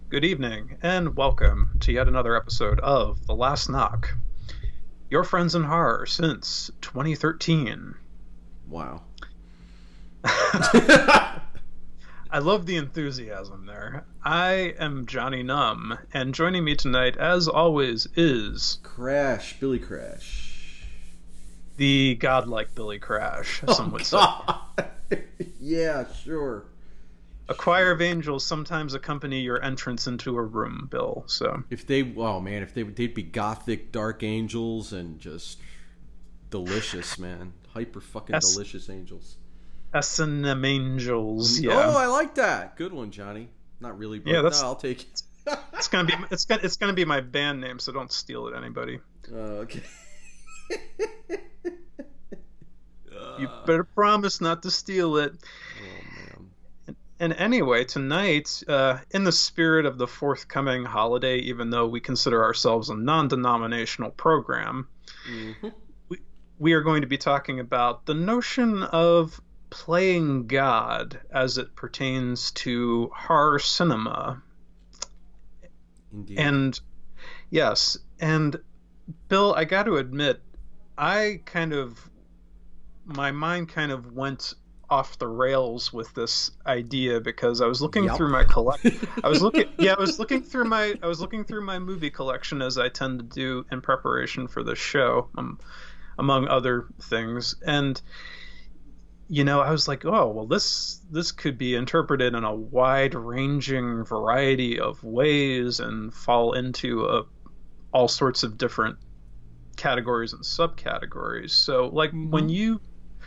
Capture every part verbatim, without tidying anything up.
Good evening, and welcome to yet another episode of The Last Knock, your friends in horror since twenty thirteen. Wow. I love the enthusiasm there. I am Johnny Numb, and joining me tonight, as always, is Crash, Billy Crash. the godlike Billy Crash, some Oh, would say. God. Yeah, sure. A choir of angels sometimes accompany your entrance into a room, Bill, so... If they, oh man, if they they'd be gothic dark angels and just delicious, man, hyper fucking S- delicious angels. S and M angels, yeah. Oh, I like that. Good one, Johnny. Not really, but Yeah, that's- no, I'll take it. It's gonna be it's gonna it's gonna be my band name, so don't steal it, anybody. Uh, okay. You better promise not to steal it. Oh man. And anyway, tonight, uh, in the spirit of the forthcoming holiday, even though we consider ourselves a non-denominational program, Mm-hmm. we, we are going to be talking about the notion of playing God as it pertains to horror cinema. Indeed. And yes, and Bill, I got to admit, I kind of, my mind kind of went off the rails with this idea because I was looking Yup. through my collect I was looking yeah, I was looking through my I was looking through my movie collection as I tend to do in preparation for this show, um, among other things. And you know, I was like, oh, well, this this could be interpreted in a wide-ranging variety of ways and fall into a, all sorts of different categories and subcategories. So, like, Mhm. when you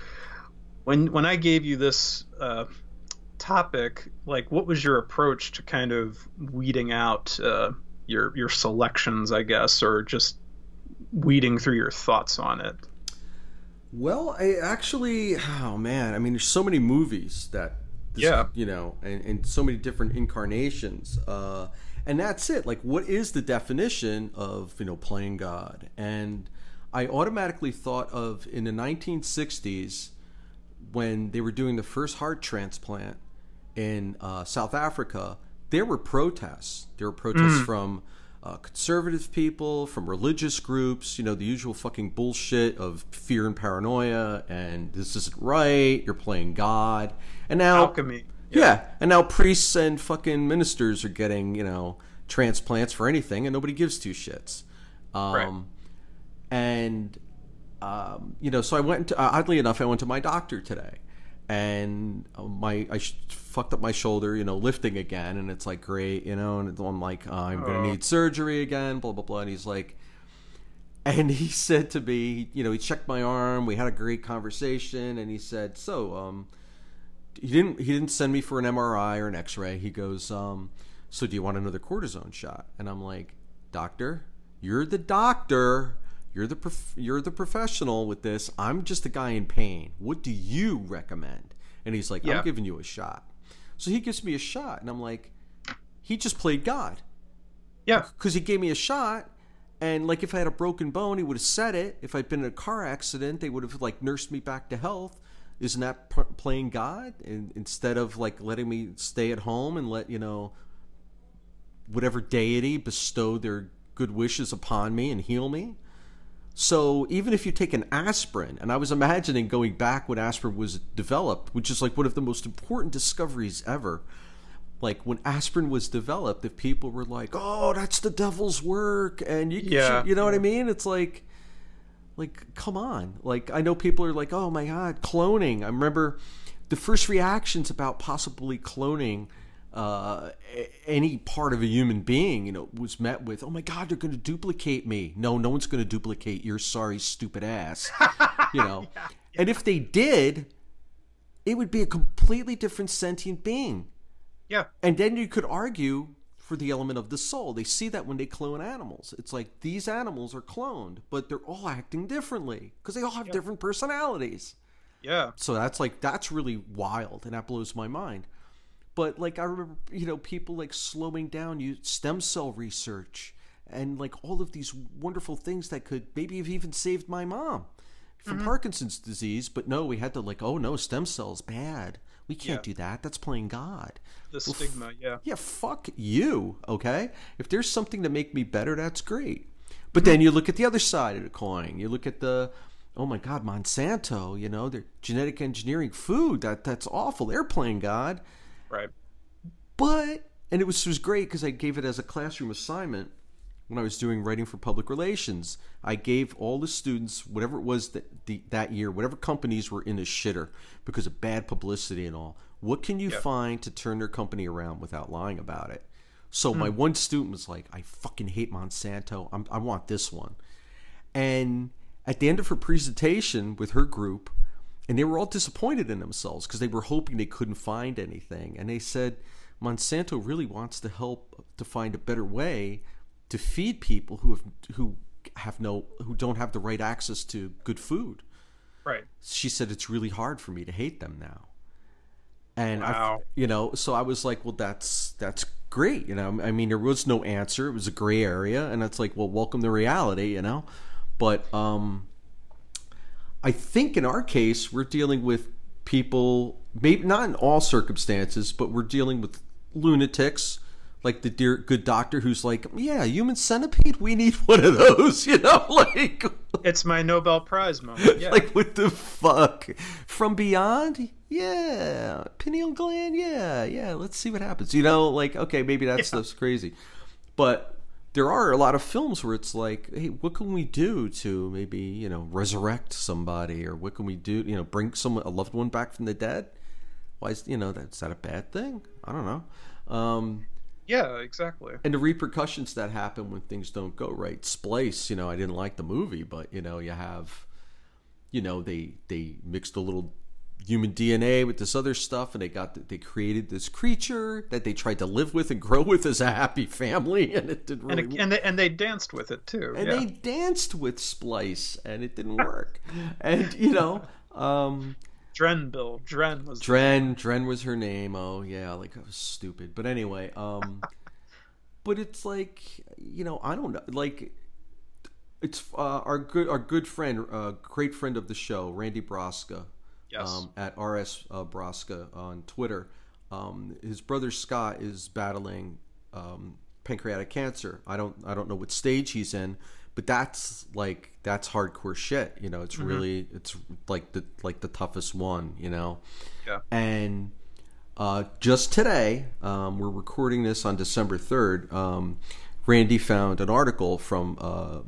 when when I gave you this uh, topic, like, what was your approach to kind of weeding out uh, your your selections, I guess, or just weeding through your thoughts on it? Well, I actually, oh man, I mean, there's so many movies that, this, Yeah. you know, and, and so many different incarnations. Uh, and that's it. Like, what is the definition of, you know, playing God? And I automatically thought of in the nineteen sixties when they were doing the first heart transplant in uh, South Africa, there were protests. There were protests Mm. from uh, conservative people, from religious groups, you know, the usual fucking bullshit of fear and paranoia, and this isn't right, you're playing God. And now, Alchemy. yeah, and now priests and fucking ministers are getting, you know, transplants for anything, and nobody gives two shits. Um, Right. And, um, you know, so I went, to, uh, oddly enough, I went to my doctor today. And uh, my I sh- fucked up my shoulder, you know, lifting again, and it's like great, you know, and I'm like, oh, I'm gonna Oh. need surgery again, blah blah blah. And he's like, and he said to me, you know, he checked my arm, we had a great conversation, and he said, so, um, he didn't he didn't send me for an M R I or an X-ray. He goes, um, so do you want another cortisone shot? And I'm like, doctor, you're the doctor. You're the prof- you're the professional with this. I'm just a guy in pain. What do you recommend? And he's like, Yeah. I'm giving you a shot. So he gives me a shot, and I'm like, he just played God. Yeah. Because he gave me a shot, and like if I had a broken bone, he would have said it. If I'd been in a car accident, they would have like nursed me back to health. Isn't that p- playing God? And instead of like letting me stay at home and let, you know, whatever deity bestow their good wishes upon me and heal me. So even if you take an aspirin, and I was imagining going back when aspirin was developed, which is like one of the most important discoveries ever. Like when aspirin was developed, if people were like, "Oh, that's the devil's work," and you, Yeah. you know what I mean? It's like, like, come on. Like I know people are like, "Oh my God, cloning." I remember the first reactions about possibly cloning uh, any part of a human being, you know, was met with, "Oh my God, they're going to duplicate me." No, no one's going to duplicate your sorry, stupid ass. You know, Yeah. and if they did, it would be a completely different sentient being. Yeah. And then you could argue for the element of the soul. They see that when they clone animals. It's like these animals are cloned, but they're all acting differently because they all have Yeah. different personalities. Yeah. So that's like, that's really wild, and that blows my mind. But like I remember, you know, people like slowing down you stem cell research and like all of these wonderful things that could maybe have even saved my mom from Mhm. Parkinson's disease. But no, we had to like, oh no, stem cells bad. We can't Yeah. do that. That's playing God. The Well, stigma, f- yeah. yeah, fuck you, okay? If there's something to make me better, that's great. But then you look at the other side of the coin. You look at the, oh my God, Monsanto, you know, they're genetic engineering food. That That's awful. They're playing God. Right. But, and it was, it was great because I gave it as a classroom assignment when I was doing writing for public relations. I gave all the students, whatever it was that, the, that year, whatever companies were in a shitter because of bad publicity and all, what can you Yeah. find to turn their company around without lying about it? So my one student was like, I fucking hate Monsanto. I'm, I want this one. And at the end of her presentation with her group, and they were all disappointed in themselves because they were hoping they couldn't find anything. And they said, Monsanto really wants to help to find a better way to feed people who have who have no who don't have the right access to good food. Right. She said it's really hard for me to hate them now. And Wow. I, you know, so I was like, well, that's that's great. You know, I mean, there was no answer. It was a gray area, and it's like, well, welcome to reality. You know, but um, I think in our case, we're dealing with people, maybe not in all circumstances, but we're dealing with lunatics, like the dear good doctor who's like, yeah, human centipede, we need one of those, you know, like It's my Nobel Prize moment. Yeah. like what the fuck? From Beyond? Yeah. Pineal gland? Yeah, yeah, let's see what happens. You know, like, okay, maybe that Yeah. stuff's crazy. But there are a lot of films where it's like, hey, what can we do to maybe, you know, resurrect somebody, or what can we do, you know, bring someone, a loved one back from the dead? Why is, you know, that, is that a bad thing? I don't know. Um, yeah, exactly. and the repercussions that happen when things don't go right. Splice, you know, I didn't like the movie, but, you know, you have, you know, they they mixed a little human D N A with this other stuff, and they got they created this creature that they tried to live with and grow with as a happy family, and it didn't really And it, and they, and they danced with it too. and yeah. they danced with Splice, and it didn't work. And, you know, um, Dren Bill. Dren was Dren, Dren was her name. Oh yeah, like I was stupid. But anyway, um, but it's like, you know, I don't know. Like, it's uh, our good our good friend, uh, great friend of the show, Randy Broska, Yes. um, at R S uh, Broska on Twitter. Um, his brother Scott is battling um, pancreatic cancer. I don't I don't know what stage he's in, but that's like that's hardcore shit. You know, it's Mm-hmm. really it's like the like the toughest one. You know, Yeah. and uh, just today, um, we're recording this on December third. Um, Randy found an article from uh,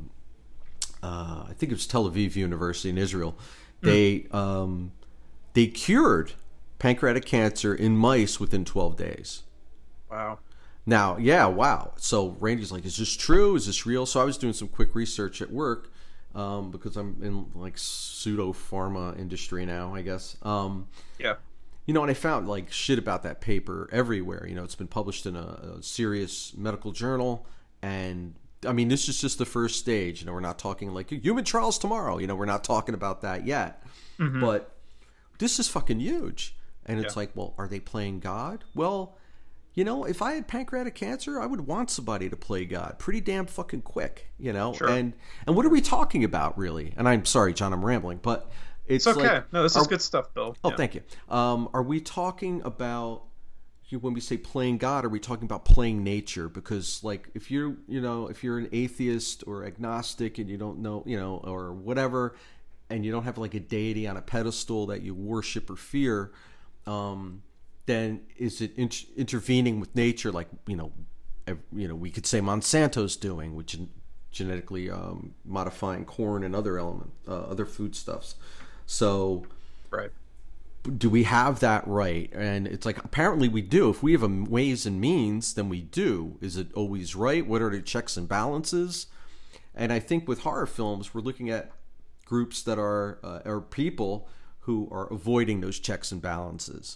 uh, I think it was Tel Aviv University in Israel. They um, they cured pancreatic cancer in mice within twelve days. Wow. Now, yeah, wow. So Randy's like, is this true? Is this real? So I was doing some quick research at work um, because I'm in like pseudo pharma industry now, I guess. Um, Yeah. you know, and I found like shit about that paper everywhere. You know, it's been published in a, a serious medical journal, and I mean, this is just the first stage. You know, we're not talking like human trials tomorrow. You know, we're not talking about that yet. Mm-hmm. But this is fucking huge. And it's Yeah. like, well, are they playing God? Well, you know, if I had pancreatic cancer, I would want somebody to play God pretty damn fucking quick, you know? Sure. And and what are we talking about, really? And I'm sorry, John, I'm rambling, but it's, It's okay. like... no, this is are- good stuff, Bill. Oh, Yeah. thank you. Um, are we talking about, when we say playing God, are we talking about playing nature? Because, like, if you're, you know, if you're an atheist or agnostic and you don't know, you know, or whatever, and you don't have, like, a deity on a pedestal that you worship or fear, um, then is it in- intervening with nature, like, you know, ev- you know, we could say Monsanto's doing, which gen- genetically um, modifying corn and other element, uh, other foodstuffs. So, Right. do we have that right? And it's like, apparently we do. If we have a ways and means, then we do. Is it always right? What are the checks and balances? And I think with horror films, we're looking at groups that are uh, or people who are avoiding those checks and balances.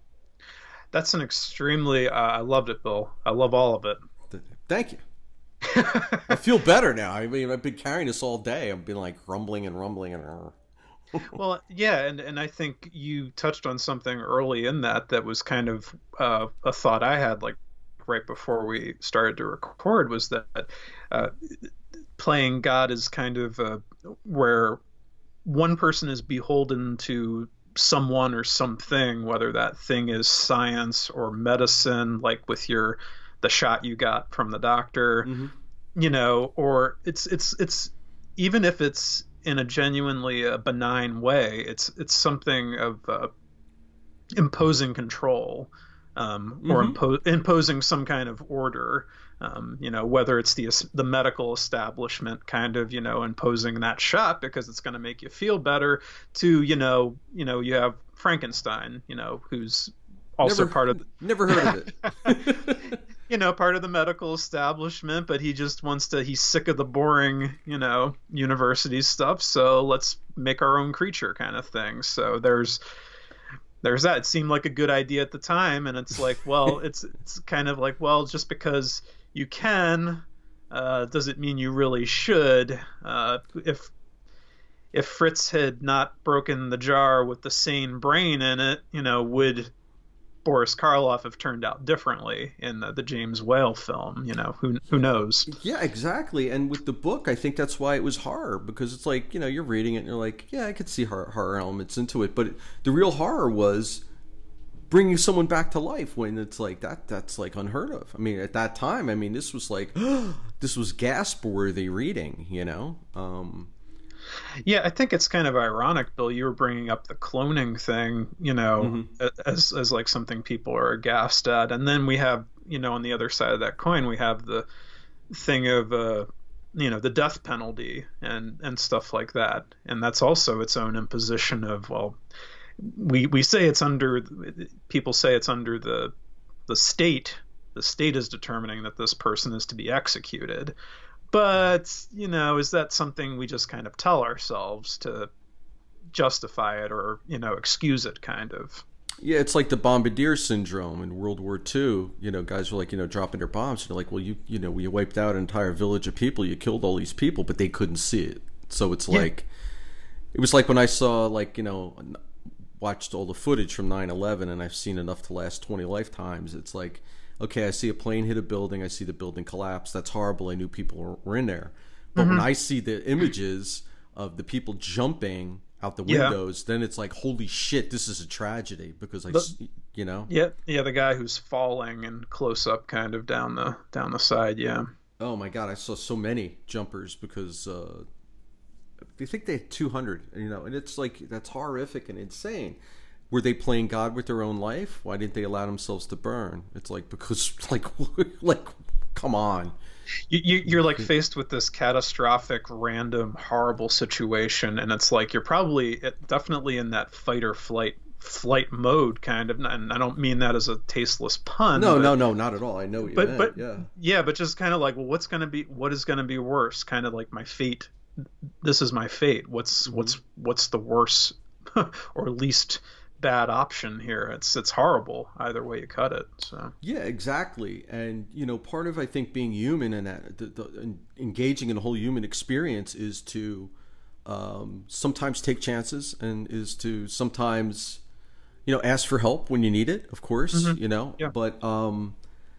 That's an extremely. Uh, I loved it, Bill. I love all of it. Th- Thank you. I feel better now. I mean, I've been carrying this all day. I've been like rumbling and rumbling and. Well, yeah, and, and I think you touched on something early in that that was kind of uh, a thought I had, like right before we started to record, was that uh, playing God is kind of uh, where one person is beholden to someone or something, whether that thing is science or medicine, like with your the shot you got from the doctor, Mm-hmm. you know, or it's it's it's even if it's in a genuinely uh, benign way, it's it's something of uh, imposing control, um, or Mm-hmm. impo- imposing some kind of order. Um, you know, whether it's the the medical establishment kind of, you know, imposing that shot because it's going to make you feel better, to, you know, you know, you have Frankenstein, you know, who's also Never, part of, never heard of it. you know, part of the medical establishment, but he just wants to, he's sick of the boring, you know, university stuff. So let's make our own creature kind of thing. So there's, there's that. It seemed like a good idea at the time. And it's like, well, it's, it's kind of like, well, just because you can, uh, doesn't mean you really should. Uh, if, if Fritz had not broken the jar with the sane brain in it, you know, would Boris Karloff have turned out differently in the, the James Whale film? You know, who who knows? Yeah, exactly. And with the book, I think that's why it was horror, because it's like, you know, you're reading it and you're like, yeah, I could see horror, horror elements into it, but the real horror was bringing someone back to life when it's like that. That's like unheard of. I mean, at that time, I mean, this was like this was gasp-worthy reading, you know. Um, Yeah, I think it's kind of ironic, Bill. You were bringing up the cloning thing, you know, mm-hmm. as as like something people are aghast at, and then we have, you know, on the other side of that coin, we have the thing of, uh, you know, the death penalty and and stuff like that, and that's also its own imposition of, well, we we say it's under, people say it's under the the state. The state is determining that this person is to be executed. But, you know, is that something we just kind of tell ourselves to justify it or, you know, excuse it, kind of? Yeah, it's like the Bombardier syndrome in World War Two. You know, guys were like, you know, dropping their bombs. And they're like, well, you you know, we wiped out an entire village of people. You killed all these people, but they couldn't see it. So it's Yeah. like, it was like when I saw, like, you know, watched all the footage from nine eleven, and I've seen enough to last twenty lifetimes. It's like, okay, I see a plane hit a building. I see the building collapse. That's horrible. I knew people were, were in there. But mm-hmm. when I see the images of the people jumping out the windows, yeah. then it's like, holy shit, this is a tragedy, because I, the, you know. Yeah, yeah, the guy who's falling and close up, kind of down the down the side. Yeah. Oh my god, I saw so many jumpers because uh, they think they had two hundred. You know, and it's like, that's horrific and insane. Were they playing God with their own life? Why didn't they allow themselves to burn? It's like, because, like, like, come on. You, you, you're like faced with this catastrophic, random, horrible situation, and it's like you're probably definitely in that fight or flight flight mode, kind of. And I don't mean that as a tasteless pun. No, but, no, no, not at all. I know what you but, meant. But yeah, yeah, but just kind of like, well, what's gonna be, what is gonna be worse? Kind of like my fate. This is my fate. What's mm-hmm. what's what's the worst or least bad option here? It's it's horrible either way you cut it. So yeah, exactly. And you know, part of, I think, being human and that the, the, engaging in the whole human experience is to um, sometimes take chances, and is to sometimes, you know, ask for help when you need it, of course. Mm-hmm. You know, yeah. but um,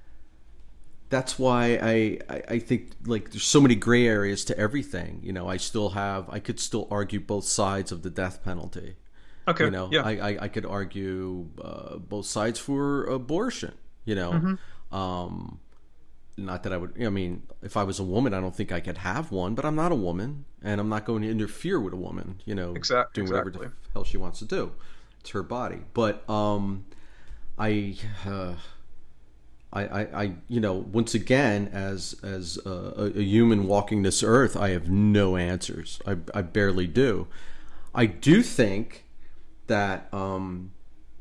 that's why I, I I think, like, there's so many gray areas to everything. You know, I still have I could still argue both sides of the death penalty. Okay. You know, yeah. I, I, I could argue uh, both sides for abortion, you know. Mm-hmm. Um, not that I would, I mean, if I was a woman, I don't think I could have one, but I'm not a woman, and I'm not going to interfere with a woman, you know, exactly, doing whatever exactly. the hell she wants to do. It's her body. But um, I, uh, I, I, I, you know, once again, as as a, a human walking this earth, I have no answers. I, I barely do. I do think that um,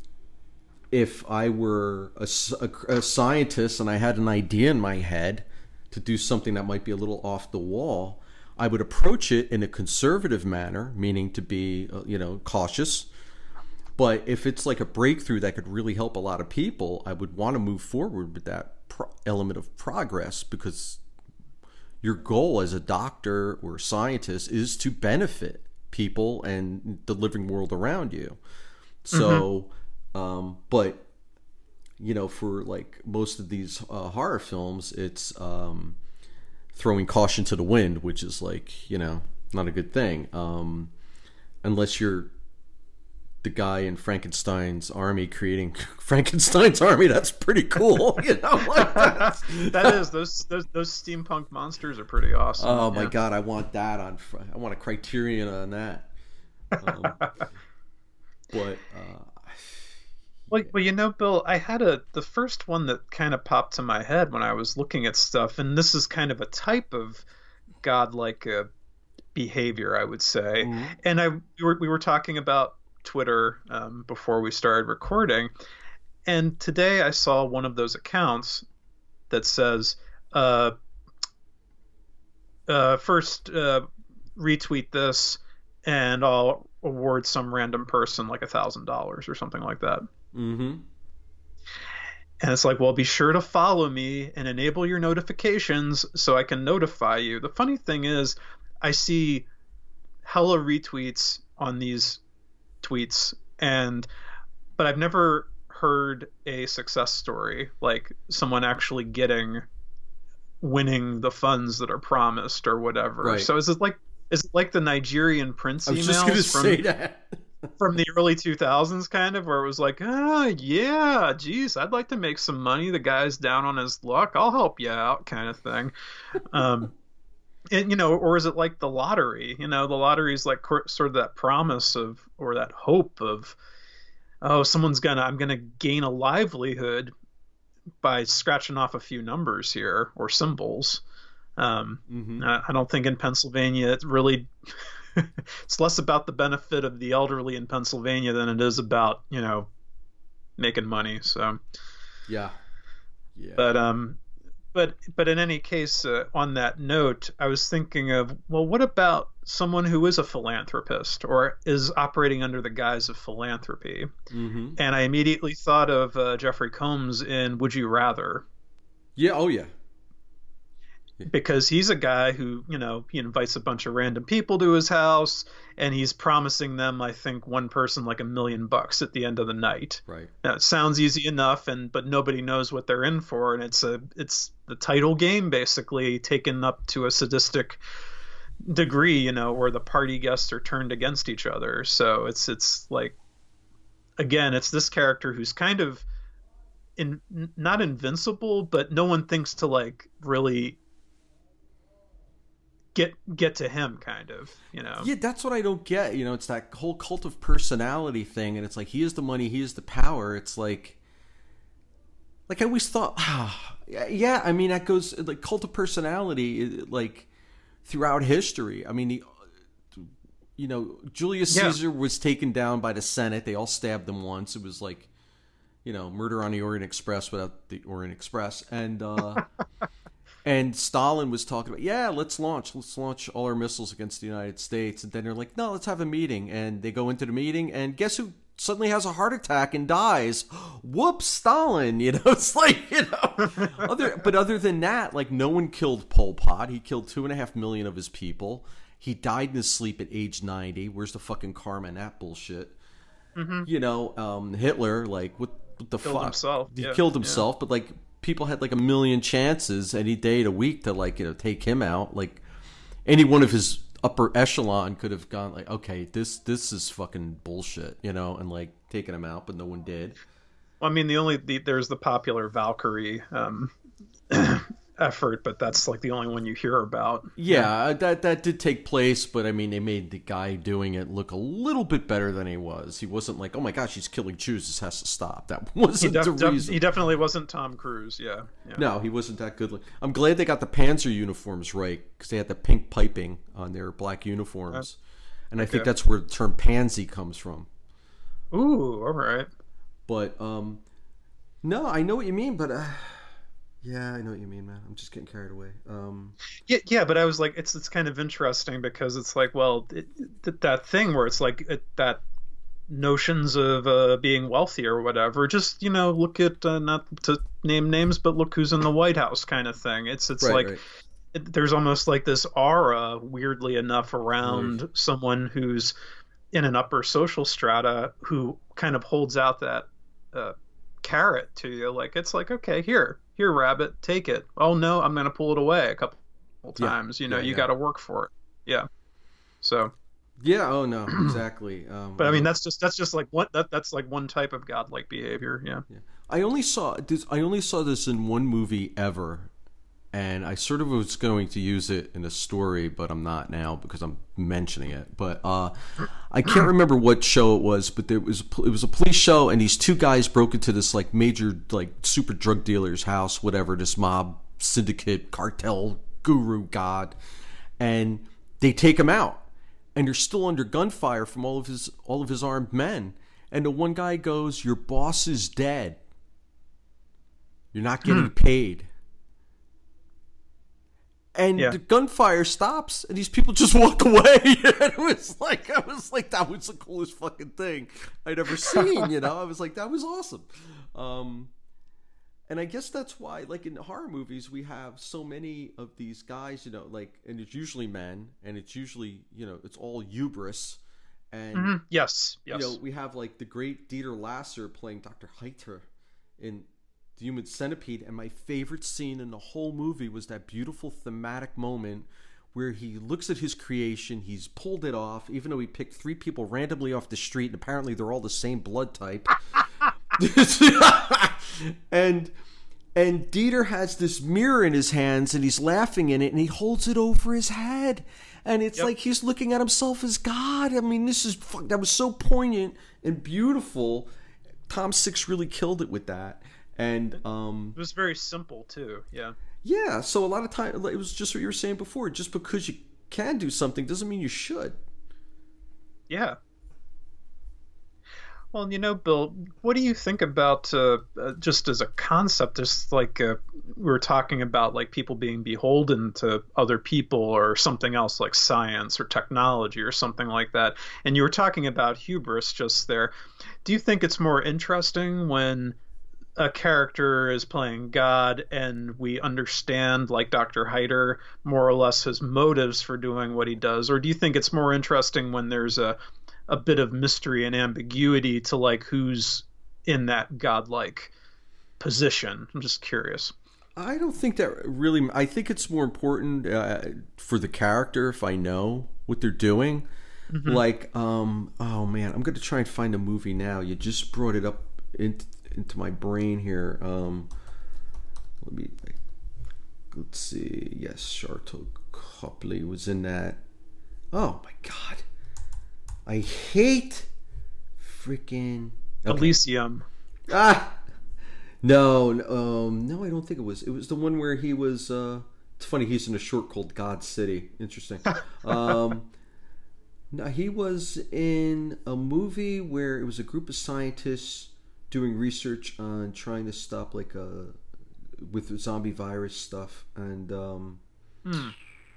if I were a, a, a scientist and I had an idea in my head to do something that might be a little off the wall, I would approach it in a conservative manner, meaning to be, uh, you know, cautious. But if it's like a breakthrough that could really help a lot of people, I would want to move forward with that pro- element of progress, because your goal as a doctor or a scientist is to benefit people and the living world around you. So mm-hmm. um but you know, for like most of these uh, horror films, it's um throwing caution to the wind, which is like, you know, not a good thing, um unless you're the guy in Frankenstein's army creating Frankenstein's army. That's pretty cool. You know, like that. That is those those those steampunk monsters are pretty awesome. Oh my yeah. god, I want that on. I want a Criterion on that. Um, but. Uh, Well, well, you know, Bill, I had a the first one that kind of popped to my head when I was looking at stuff, and this is kind of a type of godlike uh, behavior, I would say. Mm-hmm. And I we were, we were talking about Twitter um, before we started recording, and today I saw one of those accounts that says, uh, uh, first uh, retweet this, and I'll award some random person like a thousand dollars or something like that. Mm-hmm. And it's like, well, be sure to follow me and enable your notifications so I can notify you. The funny thing is, I see hella retweets on these tweets, and but I've never heard a success story, like someone actually getting winning the funds that are promised or whatever. Right. So is it like is it like the Nigerian prince I was emails just gonna from, say that. from the early two thousands, kind of, where it was like, ah, yeah, geez, I'd like to make some money. The guy's down on his luck. I'll help you out, kind of thing. Um, and, you know, or is it like the lottery? You know, the lottery is like sort of that promise of, or that hope of, oh, someone's gonna, I'm gonna gain a livelihood by scratching off a few numbers here or symbols. Um, mm-hmm. I, I don't think in Pennsylvania it's really. It's less about the benefit of the elderly in Pennsylvania than it is about, you know, making money. So, yeah, yeah. But um, but but in any case, uh, on that note, I was thinking of, well, what about someone who is a philanthropist or is operating under the guise of philanthropy? Mm-hmm. And I immediately thought of uh, Jeffrey Combs in Would You Rather? Yeah. Oh, yeah. Because he's a guy who, you know, he invites a bunch of random people to his house and he's promising them, I think, one person like a million bucks at the end of the night. Right. Now, it sounds easy enough, and but nobody knows what they're in for, and it's a it's the title game basically taken up to a sadistic degree, you know, where the party guests are turned against each other. So it's it's like, again, it's this character who's kind of in not invincible, but no one thinks to like really get get to him, kind of, you know. Yeah, that's what I don't get. You know, it's that whole cult of personality thing, and it's like he has the money, he has the power. It's like, like I always thought, ah, yeah. I mean, that goes like cult of personality, like throughout history. I mean, the, you know, Julius yeah. Caesar was taken down by the Senate. They all stabbed him once. It was like, you know, Murder on the Orient Express without the Orient Express, and. uh And Stalin was talking about, yeah, let's launch, let's launch all our missiles against the United States. And then they're like, no, let's have a meeting. And they go into the meeting, and guess who suddenly has a heart attack and dies? Whoops, Stalin. You know, it's like, you know, other, but other than that, like no one killed Pol Pot. He killed two and a half million of his people. He died in his sleep at age ninety. Where's the fucking karma in that bullshit? Mm-hmm. You know, um, Hitler, like, what, what the killed fuck? Himself. He yeah. killed himself, yeah. but like, people had like a million chances any day of the week to like, you know, take him out. Like any one of his upper echelon could have gone like, okay, this this is fucking bullshit, you know, and like taken him out, but no one did. Well, I mean, the only the, there's the popular Valkyrie um, effort, but that's like the only one you hear about. Yeah, that that did take place, but I mean, they made the guy doing it look a little bit better than he was. He wasn't like, oh my gosh, he's killing Jews, this has to stop. That wasn't he def- the reason. He definitely wasn't Tom Cruise. Yeah, yeah. No, he wasn't that good. I'm glad they got the Panzer uniforms right, because they had the pink piping on their black uniforms, uh, and I okay. think that's where the term pansy comes from. Ooh, all right. But um, no, I know what you mean, but. Uh, Yeah, I know what you mean, man. I'm just getting carried away. Um, yeah, yeah, but I was like, it's it's kind of interesting because it's like, well, it, it, that thing where it's like it, that notions of uh, being wealthy or whatever. Just, you know, look at uh, not to name names, but look who's in the White House, kind of thing. It's it's right, like right. It, there's almost like this aura, weirdly enough, around right. someone who's in an upper social strata who kind of holds out that uh, carrot to you. Like it's like, okay, here. Here, rabbit, take it. Oh, no, I'm going to pull it away a couple times. Yeah, you know, yeah, you yeah. got to work for it. Yeah. So. Yeah. Oh no. Exactly. Um, But I I mean, don't. that's just that's just like what that that's like one type of godlike behavior. Yeah. Yeah. I only saw this. I only saw this in one movie ever, and I sort of was going to use it in a story, but I'm not now because I'm mentioning it. But uh, I can't remember what show it was, but there was it was a police show, and these two guys broke into this like major like super drug dealer's house, whatever, this mob syndicate cartel guru god, and they take him out, and they're still under gunfire from all of his all of his armed men, and the one guy goes, "Your boss is dead. You're not getting paid." And Yeah. the gunfire stops, and these people just walk away. And it was like, I was like, that was the coolest fucking thing I'd ever seen. You know, I was like, that was awesome. Um, and I guess that's why, like in horror movies, we have so many of these guys. You know, like, and it's usually men, and it's usually, you know, it's all hubris. And Hmm. Yes. Yes. you know, we have like the great Dieter Lasser playing Doctor Heiter in The Human Centipede, and my favorite scene in the whole movie was that beautiful thematic moment where he looks at his creation, he's pulled it off, even though he picked three people randomly off the street, and apparently they're all the same blood type. and and Dieter has this mirror in his hands, and he's laughing in it, and he holds it over his head. And it's Yep. like he's looking at himself as God. I mean, this is fuck, that was so poignant and beautiful. Tom Six really killed it with that. And um, It was very simple too. Yeah. yeah, so a lot of time it was just what you were saying before. Just because you can do something doesn't mean you should. Yeah. Well, you know, Bill, what do you think about uh, uh, just as a concept? Just like uh, we were talking about, like people being beholden to other people or something else, like science or technology or something like that. And you were talking about hubris just there. Do you think it's more interesting when a character is playing God and we understand, like Doctor Heiter, more or less his motives for doing what he does? Or do you think it's more interesting when there's a a bit of mystery and ambiguity to like who's in that godlike position? I'm just curious. I don't think that really. I think it's more important uh, for the character if I know what they're doing. Mm-hmm. Like, um, oh man, I'm going to try and find a movie now. You just brought it up into, into my brain here. Um, let me. Let's see. Yes, Sharlto Copley was in that. Oh my god. I hate freaking okay. Elysium. Ah, no, um, no, I don't think it was. It was the one where he was. Uh, it's funny. He's in a short called God City. Interesting. um, no, he was in a movie where it was a group of scientists doing research on trying to stop like a with zombie virus stuff, and um, Hmm.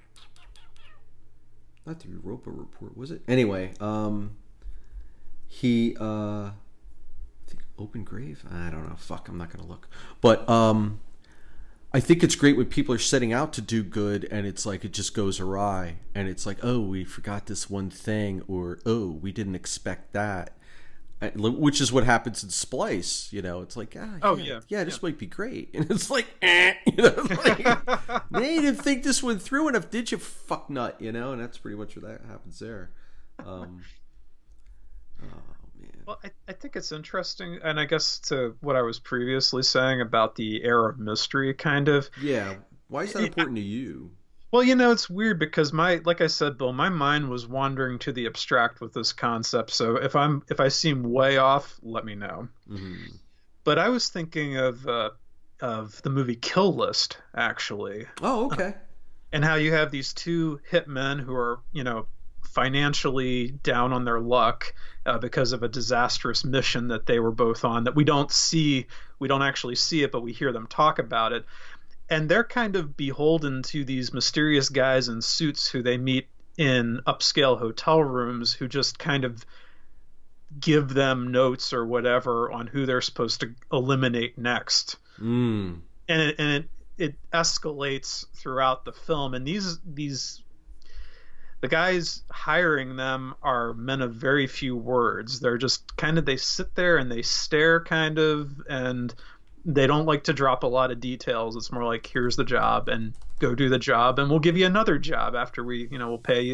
not the Europa Report, was it? Anyway, um, he, uh, I think Open Grave? I don't know. Fuck, I'm not going to look. But um, I think it's great when people are setting out to do good and it's like it just goes awry. And it's like, oh, we forgot this one thing, or oh, we didn't expect that. Which is what happens in Splice, you know. It's like, ah, Oh, yeah, yeah, yeah, this yeah. might be great, and it's like, eh, you know, it's like, they didn't think this one through enough, did you, fuck nut, you know? And that's pretty much what that happens there. Um, oh man. Well, I, I think it's interesting, and I guess to what I was previously saying about the air of mystery, kind of. Yeah, why is that important to you? Well, you know, it's weird because my, like I said, Bill, my mind was wandering to the abstract with this concept. So if I'm, if I seem way off, let me know. Mm-hmm. But I was thinking of, uh, of the movie Kill List, actually, Oh, okay. and how you have these two hitmen who are, you know, financially down on their luck uh, because of a disastrous mission that they were both on that we don't see, we don't actually see it, but we hear them talk about it. And they're kind of beholden to these mysterious guys in suits who they meet in upscale hotel rooms who just kind of give them notes or whatever on who they're supposed to eliminate next. Mm. And it, and it, it escalates throughout the film. And these these the guys hiring them are men of very few words. They're just kind of, they sit there and they stare kind of, and they don't like to drop a lot of details. It's more like, here's the job and go do the job, and we'll give you another job after we, you know, we'll pay you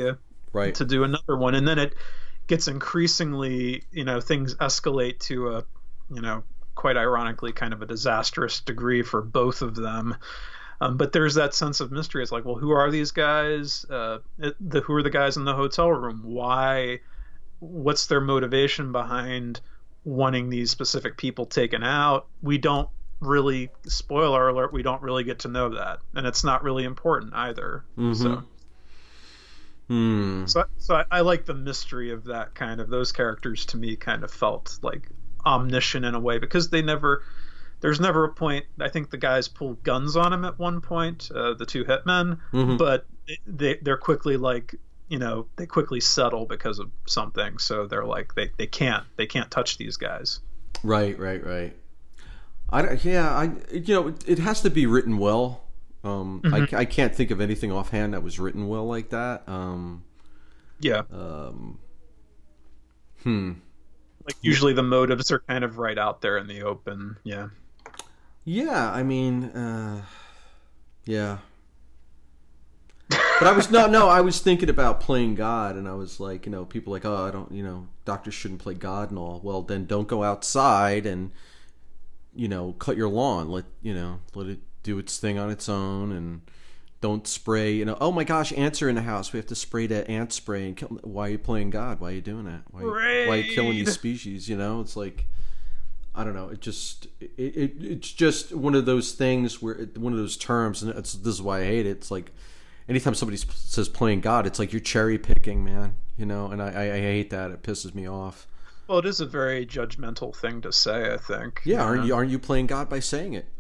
right. to do another one, and then it gets increasingly, you know, things escalate to a, you know, quite ironically, kind of a disastrous degree for both of them. Um, but there's that sense of mystery. It's like, well, who are these guys? Uh, it, the who are the guys in the hotel room? Why? What's their motivation behind wanting these specific people taken out? We don't really, spoiler alert, we don't really get to know that, and it's not really important either. Mm-hmm. So, hmm. so, so I, I like the mystery of that kind of. Those characters to me kind of felt like omniscient in a way, because they never. There's never a point. I think the guys pull guns on him at one point, uh, the two hitmen, Mm-hmm. but they they're quickly like, you know, they quickly settle because of something. So they're like they, they can't they can't touch these guys. Right, right, right. I don't- yeah, I you know it, it has to be written well. Um, Mhm. I, I can't think of anything offhand that was written well like that. Um, Yeah, um, hmm. like usually the motives are kind of right out there in the open. Yeah. Yeah, I mean, uh, yeah. But I was no, no. I was thinking about playing God, and I was like, you know, people like, oh, I don't, you know, doctors shouldn't play God and all. Well, then don't go outside and, you know, cut your lawn. Let you know, let it do its thing on its own, and don't spray. You know, oh my gosh, ants are in the house. We have to spray that ant spray. And kill, why are you playing God? Why are you doing that? Why, why are you killing these species? You know, it's like. I don't know. It just it, it it's just one of those things where it, one of those terms, and it's, this is why I hate it. It's like anytime somebody says playing God, it's like you're cherry picking, man. You know, and I, I, I hate that. It pisses me off. Well, it is a very judgmental thing to say, I think. Yeah, aren't you aren't you playing God by saying it?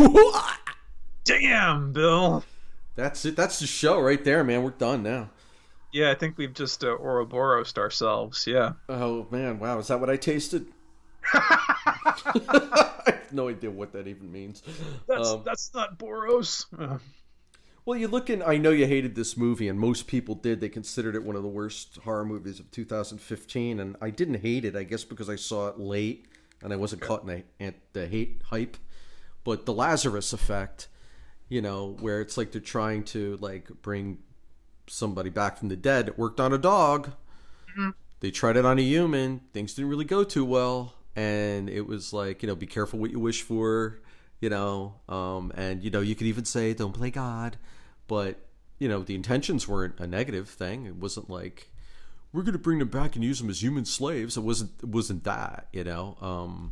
Damn, Bill. That's it. That's the show right there, man. We're done now. Yeah, I think we've just uh, Ouroborosed ourselves. Yeah. Oh man, wow. Is that what I tasted? I have no idea what that even means. That's Um, that's not Boros. Uh, Well, you look in. I know you hated this movie, and most people did. They considered it one of the worst horror movies of two thousand fifteen, and I didn't hate it. I guess because I saw it late, and I wasn't caught in the, at the hate hype. But the Lazarus Effect, you know, where it's like they're trying to like bring somebody back from the dead. It worked on a dog. Mhm. They tried it on a human. Things didn't really go too well, and it was like, you know, be careful what you wish for. You know, um, and you know, you could even say, "Don't play God," but you know, the intentions weren't a negative thing. It wasn't like we're going to bring them back and use them as human slaves. It wasn't. It wasn't that. You know. Um,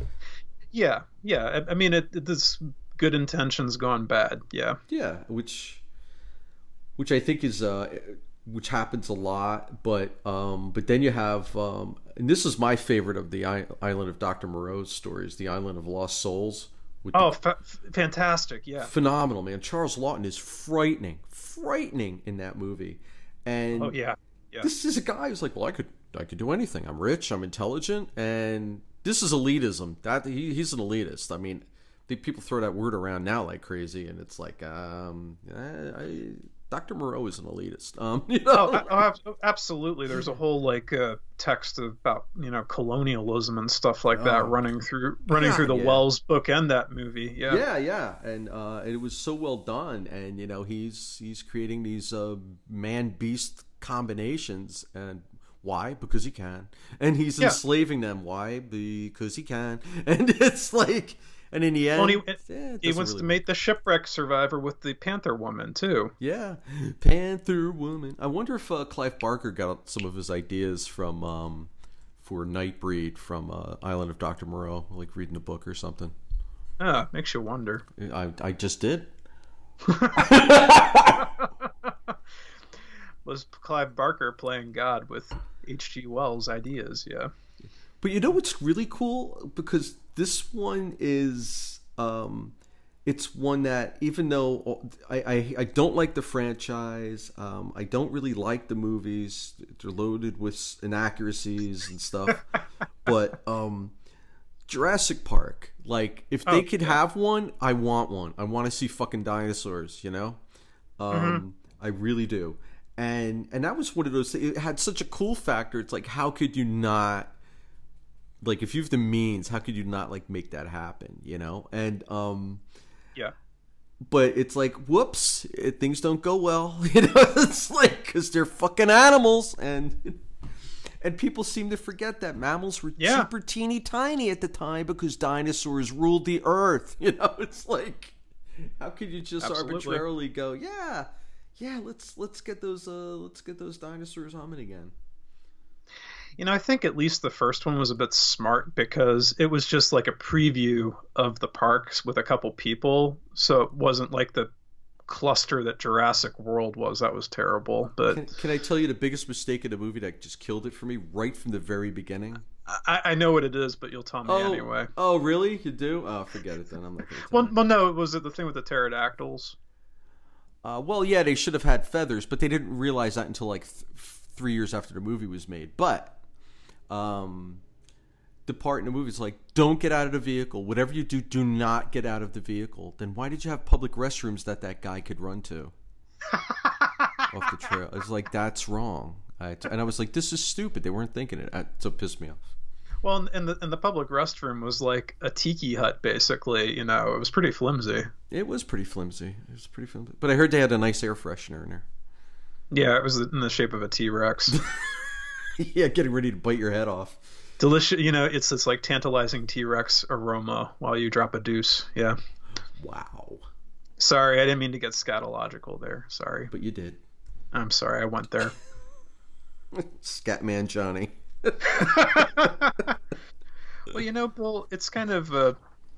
yeah, yeah. I, I mean, it, it this good intentions gone bad. Yeah. yeah, which, which I think is, uh, which happens a lot. But, um, but then you have, um, and this is my favorite of the I- Island of Doctor Moreau's stories, the Island of Lost Souls. With Oh, the, fa- fantastic! Yeah. phenomenal, man. Charles Lawton is frightening, frightening in that movie. And Oh, yeah. Yeah. this is a guy who's like, well, I could, I could do anything. I'm rich, I'm intelligent, and this is elitism. That he, he's an elitist. I mean, the people throw that word around now like crazy, and it's like, um, I, I, Doctor Moreau is an elitist. Um, you know? Oh, oh, ab- absolutely. There's a whole like uh, text about you know colonialism and stuff like that Oh. running through running Yeah, through the yeah. Wells book and that movie. Yeah. Yeah, yeah, and uh, it was so well done, and you know he's he's creating these uh, man beast combinations, and why? Because he can, and he's Yeah. enslaving them. Why? Because he can, and it's like, and in the end, Well, he, eh, it he doesn't wants really to make the shipwreck survivor with the Panther Woman too. Yeah, Panther Woman. I wonder if uh, Clive Barker got some of his ideas from um, for Nightbreed from uh, Island of Doctor Moreau, like reading a book or something. Ah, makes you wonder. I I just did. Was Clive Barker playing God with H G. Wells' ideas? Yeah. But you know what's really cool? Because this one is, um, it's one that even though I, I, I don't like the franchise, um, I don't really like the movies. They're loaded with inaccuracies and stuff. But um, Jurassic Park, like if they Oh, could yeah. have one, I want one. I want to see fucking dinosaurs. You know, um, Mm-hmm. I really do. And and that was one of those. It had such a cool factor. It's like, how could you not? Like, if you have the means, how could you not like make that happen? You know, and um, Yeah. but it's like, whoops, it, things don't go well. You know, it's like, because they're fucking animals, and and people seem to forget that mammals were yeah. super teeny tiny at the time because dinosaurs ruled the earth. You know, it's like, how could you just Absolutely. arbitrarily go, yeah, yeah, let's let's get those uh let's get those dinosaurs humming again. You know, I think at least the first one was a bit smart because it was just like a preview of the parks with a couple people. So it wasn't like the cluster that Jurassic World was. That was terrible. But Can, can I tell you the biggest mistake in the movie that just killed it for me right from the very beginning? I, I know what it is, but you'll tell me oh, anyway. Oh, really? You do? Oh, forget it then. I'm not going to tell well, you. Well, no, was it the thing with the pterodactyls? Uh, well, yeah, they should have had feathers, but they didn't realize that until like th- three years after the movie was made. But Um, the part in the movie is like, don't get out of the vehicle. Whatever you do, do not get out of the vehicle. Then why did you have public restrooms that that guy could run to off the trail? It's like, that's wrong. I, and I was like, this is stupid. They weren't thinking it. So it pissed me off. Well, and the and the public restroom was like a tiki hut, basically. You know, it was pretty flimsy. It was pretty flimsy. It was pretty flimsy. But I heard they had a nice air freshener in there. Yeah, it was in the shape of a T-Rex. Yeah, getting ready to bite your head off. Delicious, you know, it's this like tantalizing T-Rex aroma while you drop a deuce. Yeah. Wow. Sorry, I didn't mean to get scatological there. Sorry. But you did. I'm sorry, I went there. Scatman Johnny. Well, you know, Bill, it's kind of uh,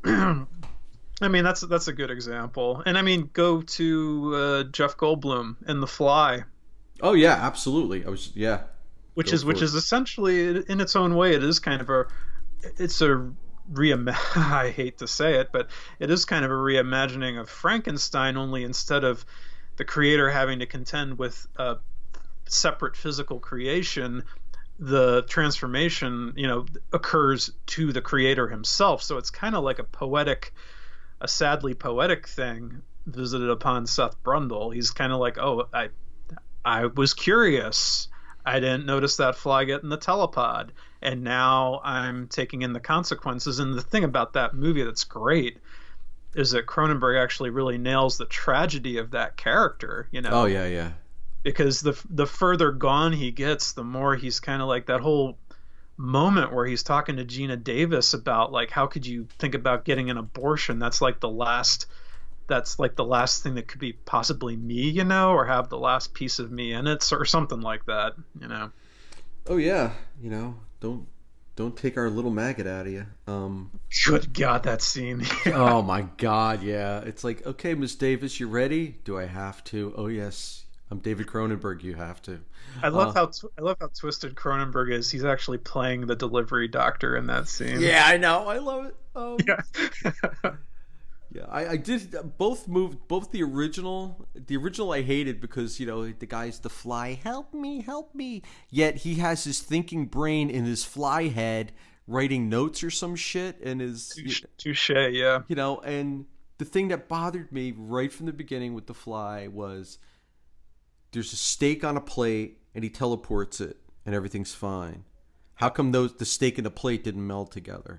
I mean, that's that's a good example. And I mean, go to uh, Jeff Goldblum in The Fly. Oh yeah, absolutely. I was yeah. Which Go is which it. is essentially, in its own way, it is kind of a, it's a reim. I hate to say it, but it is kind of a reimagining of Frankenstein. Only instead of the creator having to contend with a separate physical creation, the transformation, you know, occurs to the creator himself. So it's kind of like a poetic, a sadly poetic thing visited upon Seth Brundle. He's kind of like, oh, I, I was curious. I didn't notice that fly get in the telepod, and now I'm taking in the consequences. And the thing about that movie that's great is that Cronenberg actually really nails the tragedy of that character, you know? Oh, yeah, yeah. Because the the further gone he gets, the more he's kind of like that whole moment where he's talking to Gina Davis about, like, how could you think about getting an abortion? That's like the last... that's like the last thing that could be possibly me, you know, or have the last piece of me in it, or something like that, you know. Oh yeah, you know, don't don't take our little maggot out of you. Um, Good God, that scene. Oh my God, yeah. It's like, okay, Miss Davis, you ready? Do I have to? Oh yes, I'm David Cronenberg. You have to. I love uh, how tw- I love how twisted Cronenberg is. He's actually playing the delivery doctor in that scene. Yeah, I know. I love it. Um, yeah. Yeah, I, I did both move both the original the original I hated because, you know, the guy's the fly, help me, help me. Yet he has his thinking brain in his fly head writing notes or some shit and his touche, yeah. You know, and the thing that bothered me right from the beginning with the fly was there's a steak on a plate and he teleports it and everything's fine. How come those the steak and the plate didn't meld together?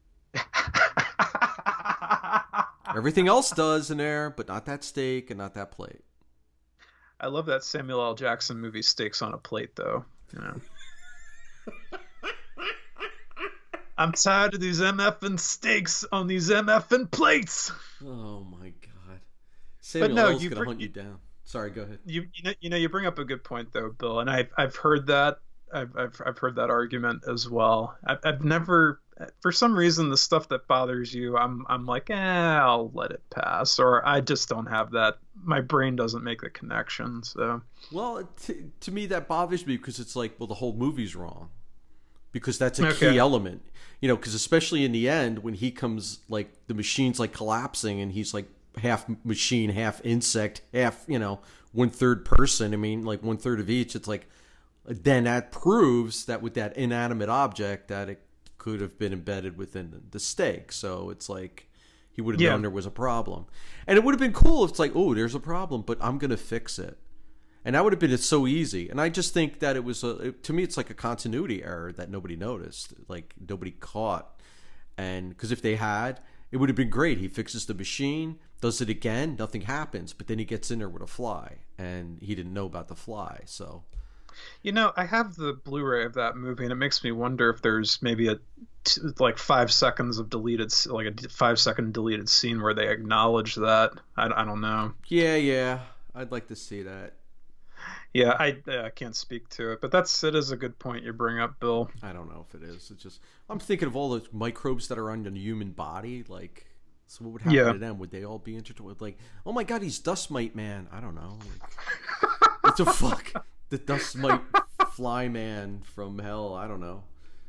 Everything else does in there, but not that steak and not that plate. I love that Samuel L. Jackson movie, Steaks on a Plate, though. You know. I'm tired of these MFing steaks on these MFing plates. Oh my God. Samuel but no, L's you gonna bring, hunt you down. Sorry, go ahead. You you know, you know you bring up a good point though, Bill, and I've I've heard that I've I've I've heard that argument as well. I've I've never, for some reason, the stuff that bothers you, I'm I'm like, eh, I'll let it pass, or I just don't have that. My brain doesn't make the connection. So well, t- to me that bothers me because it's like, well, the whole movie's wrong because that's a okay. key element, you know. Because especially in the end when he comes, like the machine's like collapsing and he's like half machine, half insect, half, you know, one third person. I mean, like one third of each. It's like. Then that proves that with that inanimate object that it could have been embedded within the steak. So it's like he would have yeah. known there was a problem. And it would have been cool if it's like, oh, there's a problem, but I'm going to fix it. And that would have been it's so easy. And I just think that it was, a, to me, it's like a continuity error that nobody noticed. Like nobody caught. And because if they had, It would have been great. He fixes the machine, does it again, nothing happens, but then he gets in there with a fly, and he didn't know about the fly, so. You know, I have the Blu-ray of that movie, and it makes me wonder if there's maybe a t- like five seconds of deleted, like a five second deleted scene where they acknowledge that. I, I don't know. Yeah, yeah, I'd like to see that. Yeah, I uh, can't speak to it, but that's it is a good point you bring up, Bill. I don't know if it is. It's just I'm thinking of all those microbes that are on the human body. Like, so what would happen Yeah. to them? Would they all be intertwined? Like, oh my God, he's Dust Mite Man. I don't know. Like, what the fuck? The Dust Mite Fly Man from hell. I don't know.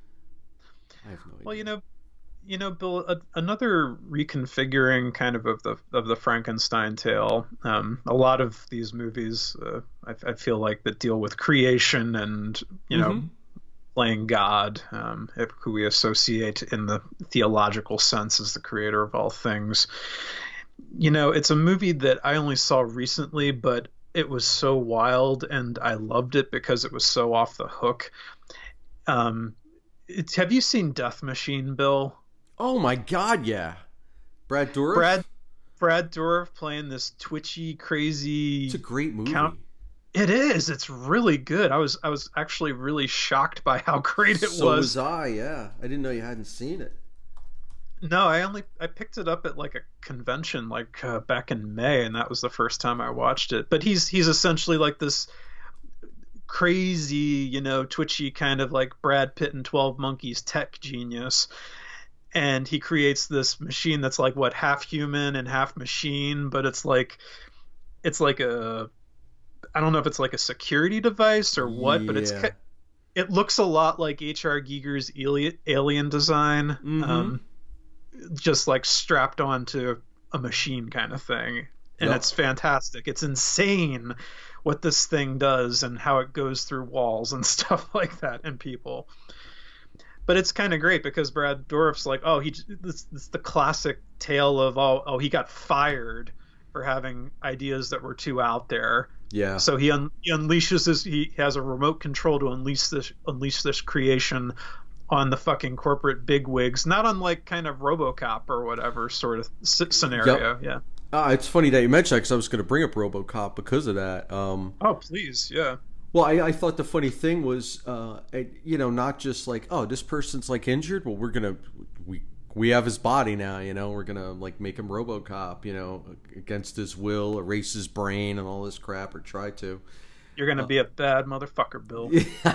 I have no idea. Well, you know, you know, Bill, a, another reconfiguring kind of of the of the Frankenstein tale. Um, a lot of these movies, uh, I, I feel like, that deal with creation and you know, Mhm. playing God, um, if- who we associate in the theological sense as the creator of all things. You know, it's a movie that I only saw recently, but it was so wild, and I loved it because it was so off the hook. Um, it's, have you seen Death Machine, Bill? Oh my God, yeah. Brad Dourif? Brad Brad Dourif playing this twitchy, crazy. It's a great movie. count- It is. It's really good. I was I was actually really shocked by how great it so was. was I, yeah. I didn't know you hadn't seen it. No, I only I picked it up at like a convention like uh, back in May, and that was the first time I watched it. But he's he's essentially like this crazy, you know, twitchy kind of like Brad Pitt and twelve Monkeys tech genius. And he creates this machine that's like what half human and half machine, but it's like it's like a I don't know if it's like a security device or what, but it's Yeah. ki- it looks a lot like H R. Giger's ali- alien design, Mhm. um, just like strapped onto a machine kind of thing, and Yep. it's fantastic. It's insane what this thing does and how it goes through walls and stuff like that and people. But it's kind of great because Brad Dourif's like, oh, he this, this the classic tale of oh, oh, he got fired for having ideas that were too out there. Yeah. So he, un- he unleashes this. He has a remote control to unleash this unleash this creation on the fucking corporate bigwigs, not unlike kind of RoboCop or whatever sort of s- scenario. Yep. Yeah. Uh, it's funny that you mentioned that because I was going to bring up RoboCop because of that. Um, Oh, please, yeah. well, I, I thought the funny thing was, uh, it, you know, not just like, oh, this person's like injured. Well, we're gonna we we have his body now. You know, we're gonna like make him RoboCop. You know, against his will, erase his brain and all this crap, or try to. You're gonna be a bad motherfucker, Bill.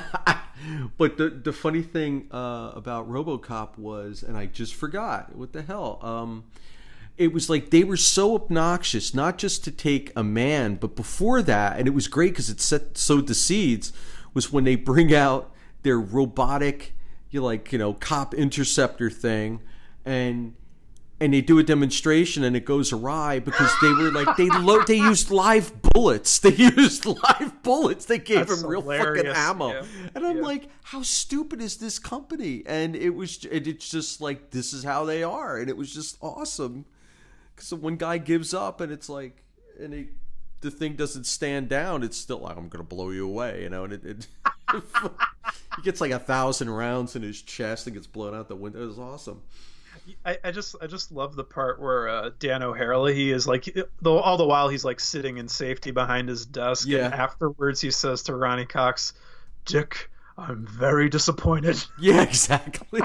But the the funny thing uh, about RoboCop was, and I just forgot what the hell. Um, it was like they were so obnoxious, not just to take a man, but before that, and it was great because it set sowed the seeds. Was when they bring out their robotic, you like you know cop interceptor thing, and and they do a demonstration and it goes awry because they were like they lo- they used live bullets. They used live bullets. They gave That's him real hilarious. fucking ammo. Yeah. And I'm Yeah. like, how stupid is this company? And it was and it's just like this is how they are, and it was just awesome. So one guy gives up and it's like and he, the thing doesn't stand down, it's still like I'm gonna blow you away, you know, and it, it he gets like a thousand rounds in his chest and gets blown out the window. It was awesome. I, I just I just love the part where uh, Dan O'Harely he is like though all the while he's like sitting in safety behind his desk, Yeah. and afterwards he says to Ronnie Cox, "Dick, I'm very disappointed." Yeah, exactly.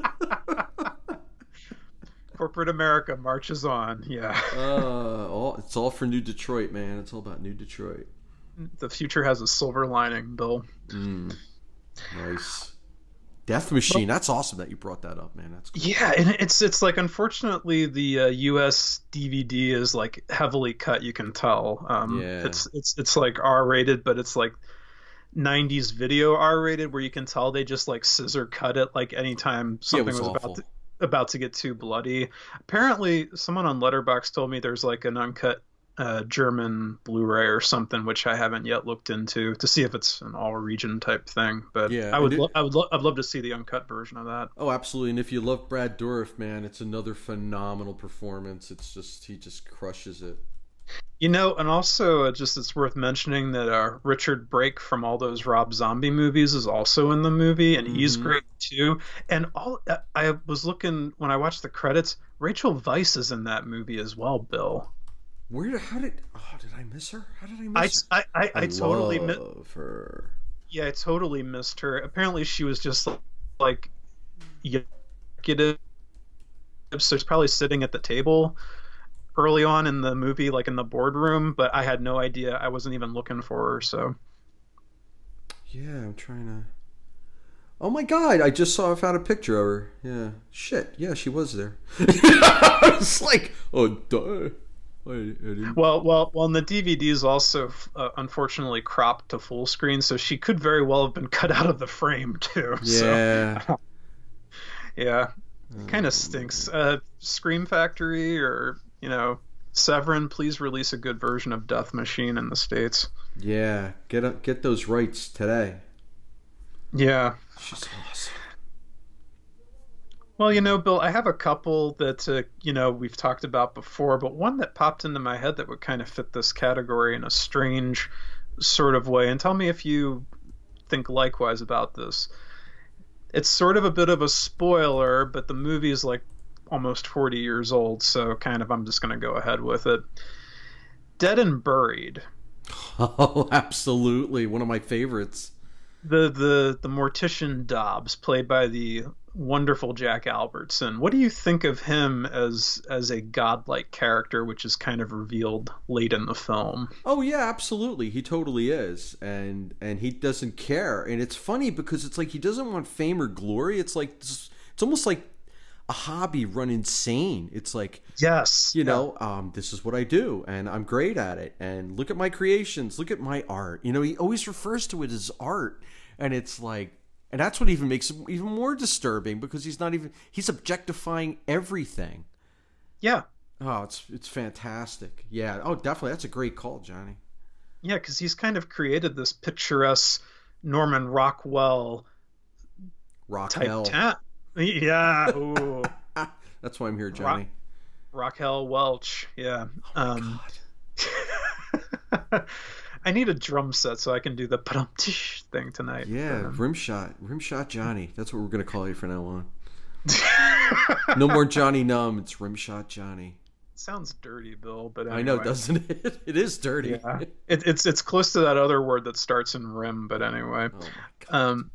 Corporate America marches on. Yeah, uh, all, it's all for New Detroit, man. It's all about New Detroit. the future has a silver lining, Bill. Mm, nice. Death Machine. That's awesome that you brought that up, man. That's cool. Yeah, and it's it's like unfortunately the uh, U S D V D is like heavily cut. You can tell. Um, Yeah. It's it's it's like R rated, but it's like nineties video R rated, where you can tell they just like scissor cut it like anytime something was was, awful. about to, about to get too bloody. Apparently, someone on Letterboxd told me there's like an uncut uh, German Blu-ray or something, which I haven't yet looked into to see if it's an all-region type thing. But Yeah, I would and it- lo- I would lo- I'd love to see the uncut version of that. Oh, absolutely. And if you love Brad Dourif, man, it's another phenomenal performance. It's just he just crushes it. You know, and also uh, just it's worth mentioning that uh, Richard Brake from all those Rob Zombie movies is also in the movie, and he's Mhm. great too. And all uh, I was looking when I watched the credits, Rachel Weisz is in that movie as well, Bill. Where? How did? Oh, did I miss her? How did I I, miss her? I, I, I, I totally mi- love her. Yeah, I totally missed her. Apparently, she was just like executive, so she's probably sitting at the table early on in the movie, like in the boardroom. But I had no idea. I wasn't even looking for her. So Yeah, I'm trying to. Oh my god! I just saw. I found a picture of her. Yeah. Shit. Yeah, she was there. I was like, oh, duh. I, I didn't... Well, well, well. And the D V D is also uh, unfortunately cropped to full screen, so she could very well have been cut out of the frame too. Yeah. So, yeah. Kind of stinks. Uh, Scream Factory or you know Severin, please release a good version of Death Machine in the States. Yeah. Get a, get those rights today. Yeah. She's awesome. Well, you know, Bill, I have a couple that, uh, you know, we've talked about before, but one that popped into my head that would kind of fit this category in a strange sort of way. And tell me if you think likewise about this. It's sort of a bit of a spoiler, but the movie is like almost forty years old, so kind of I'm just going to go ahead with it. Dead and Buried. Oh, absolutely. One of my favorites. The the the mortician Dobbs, played by the wonderful Jack Albertson. What do you think of him as as a godlike character, which is kind of revealed late in the film? Oh yeah, absolutely. He totally is, and and he doesn't care. And it's funny because it's like he doesn't want fame or glory. It's like it's almost like a hobby run insane. It's like, yes, you know, yeah. um, this is what I do, and I'm great at it. And look at my creations. Look at my art. You know, he always refers to it as art, and it's like, and that's what even makes him even more disturbing because he's not even he's objectifying everything. Yeah. Oh, it's it's fantastic. Yeah. Oh, definitely. That's a great call, Johnny. Yeah, because he's kind of created this picturesque Norman Rockwell Rockwell type ta- Yeah. Ooh. That's why I'm here, Johnny. Rock- Raquel Welch. Yeah. Oh my um, God. I need a drum set so I can do the pa-dum-tish thing tonight. Yeah, um, rim shot, rim shot Johnny. That's what we're gonna call you from now on. No more Johnny Numb. It's rim shot Johnny. Sounds dirty, Bill, but anyway. I know, doesn't it? It is dirty. Yeah. It, it's it's close to that other word that starts in rim, but anyway. Oh my God. Um,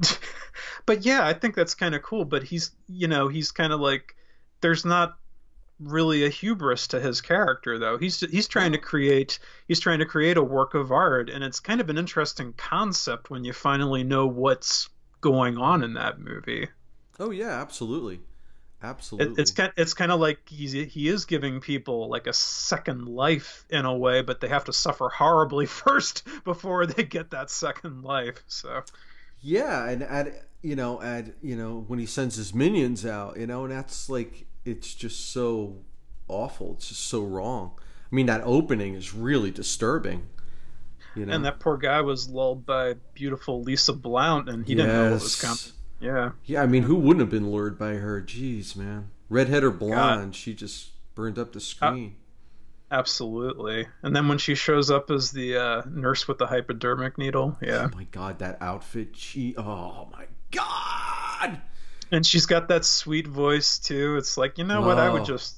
but yeah, I think that's kind of cool. But he's, you know, he's kind of like, there's not really a hubris to his character, though. He's he's trying to create he's trying to create a work of art, and it's kind of an interesting concept when you finally know what's going on in that movie. Oh yeah, absolutely, absolutely. It, it's kind it's kind of like he's he is giving people like a second life in a way, but they have to suffer horribly first before they get that second life. So yeah, and at you know at you know when he sends his minions out, you know, and that's like. It's just so awful. It's just so wrong. I mean, that opening is really disturbing. You know? And that poor guy was lulled by beautiful Lisa Blount, and he yes. didn't know what was coming. Yeah. Yeah, I mean, who wouldn't have been lured by her? Jeez, man. Redhead or blonde, God. She just burned up the screen. Uh, absolutely. And then when she shows up as the uh, nurse with the hypodermic needle, yeah. Oh my God, that outfit. She. Oh my God. And she's got that sweet voice too. It's like, you know what? Oh. I would just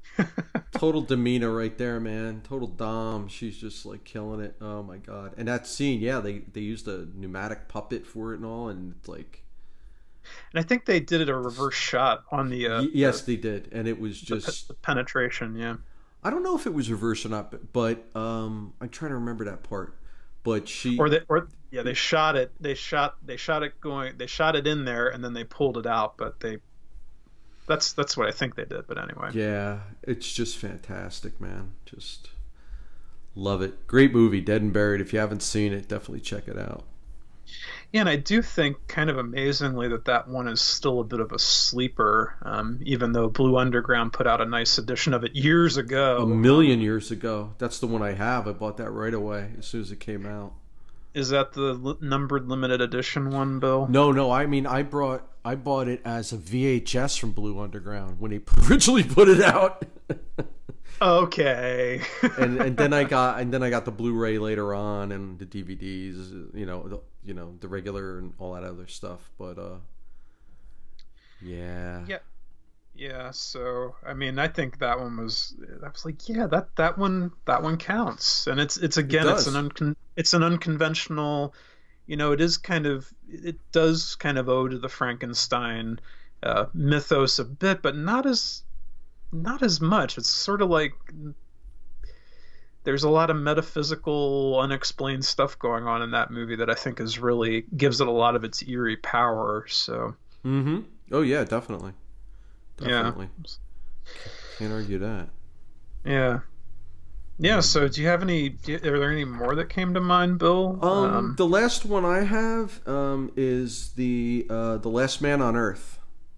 total demeanor right there, man. Total dom. She's just like killing it. Oh my God. And that scene, yeah, they they used a pneumatic puppet for it and all, and it's like. And I think they did it a reverse shot on the. Uh, y- yes, the, they did, and it was just the, the penetration. Yeah. I don't know if it was reverse or not, but um, I'm trying to remember that part. But she or they or yeah they shot it they shot they shot it going they shot it in there and then they pulled it out, but they that's that's what I think they did. But anyway, yeah, it's just fantastic, man. Just love it. Great movie, Dead and Buried. If you haven't seen it, definitely check it out. Yeah, and I do think kind of amazingly that that one is still a bit of a sleeper, um, even though Blue Underground put out a nice edition of it years ago. A million years ago. That's the one I have. I bought that right away as soon as it came out. Is that the l- numbered limited edition one, Bill? No, no. I mean, I brought I bought it as a V H S from Blue Underground when they originally put it out. Okay. and and then I got and then I got the Blu-ray later on and the D V Ds, you know, the, you know, the regular and all that other stuff. But uh, yeah, yeah, Yeah, so I mean, I think that one was. I was like, yeah, that that one that one counts, and it's it's It again, it's an does. uncon it's an unconventional. You know, it is kind of it does kind of owe to the Frankenstein uh, mythos a bit, but not as not as much. It's sort of like there's a lot of metaphysical, unexplained stuff going on in that movie that I think is really gives it a lot of its eerie power. So Mm-hmm. Oh yeah, definitely, yeah, definitely. Can't argue that. yeah. Yeah, so do you have any, do you- are there any more that came to mind, Bill? Um, Um, the last one I have um, is the uh, the Last Man on Earth.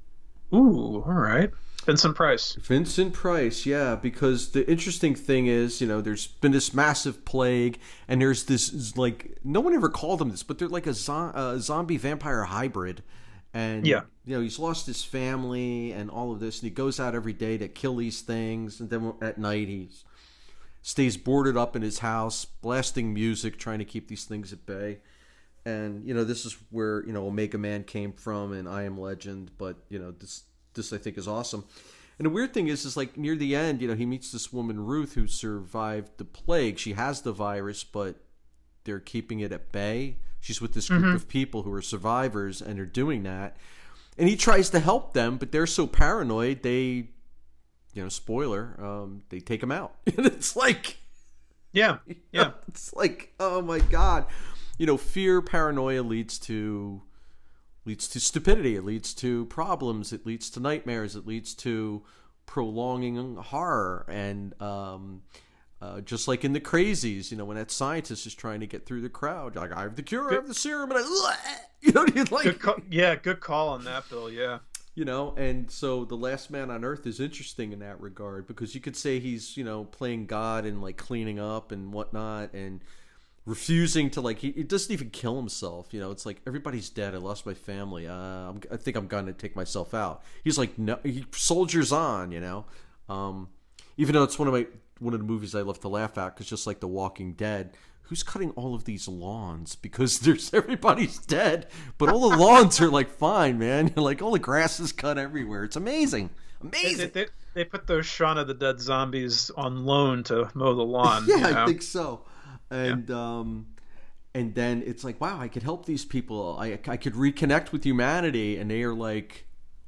ooh, all right. Vincent Price. Vincent Price, yeah, because the interesting thing is, you know, there's been this massive plague, and there's this, like, no one ever called him this, but they're like a, zo- a zombie vampire hybrid. And, Yeah. you know, he's lost his family and all of this, and he goes out every day to kill these things, and then at night he stays boarded up in his house, blasting music, trying to keep these things at bay. And, you know, this is where, you know, Omega Man came from and I Am Legend, but, you know, this this I think is awesome. And the weird thing is, is like near the end, you know, he meets this woman, Ruth, who survived the plague. She has the virus, but they're keeping it at bay. She's with this group Hmm. of people who are survivors, and they're doing that. And he tries to help them, but they're so paranoid, they, you know, spoiler, um, they take him out. And it's like, Yeah. Yeah. it's like, oh my god, you know, fear, paranoia leads to leads to stupidity. It leads to problems. It leads to nightmares. It leads to prolonging horror. And um, uh, just like in the Crazies, you know, when that scientist is trying to get through the crowd, like, I have the cure, I Good, have the serum, and I, you know, you good like, call. Yeah, good call on that, Bill. Yeah. you know. And so the Last Man on Earth is interesting in that regard, because you could say he's, you know, playing God and like cleaning up and whatnot, and refusing to, like, he, he doesn't even kill himself. You know, it's like, everybody's dead, I lost my family, uh, I'm, I think I'm gonna take myself out. He's like, no, he soldiers on, you know. Um, even though it's one of my one of the movies I love to laugh at, because just like The Walking Dead, who's cutting all of these lawns, because there's everybody's dead, but all the lawns are like fine, man. Like, all the grass is cut everywhere. It's amazing, They, they, amazing. they, they put those Shaun of the Dead zombies on loan to mow the lawn, Yeah, you I know? think so. Yeah. And um, and then it's like, wow, I could help these people. I I could reconnect with humanity, and they are like,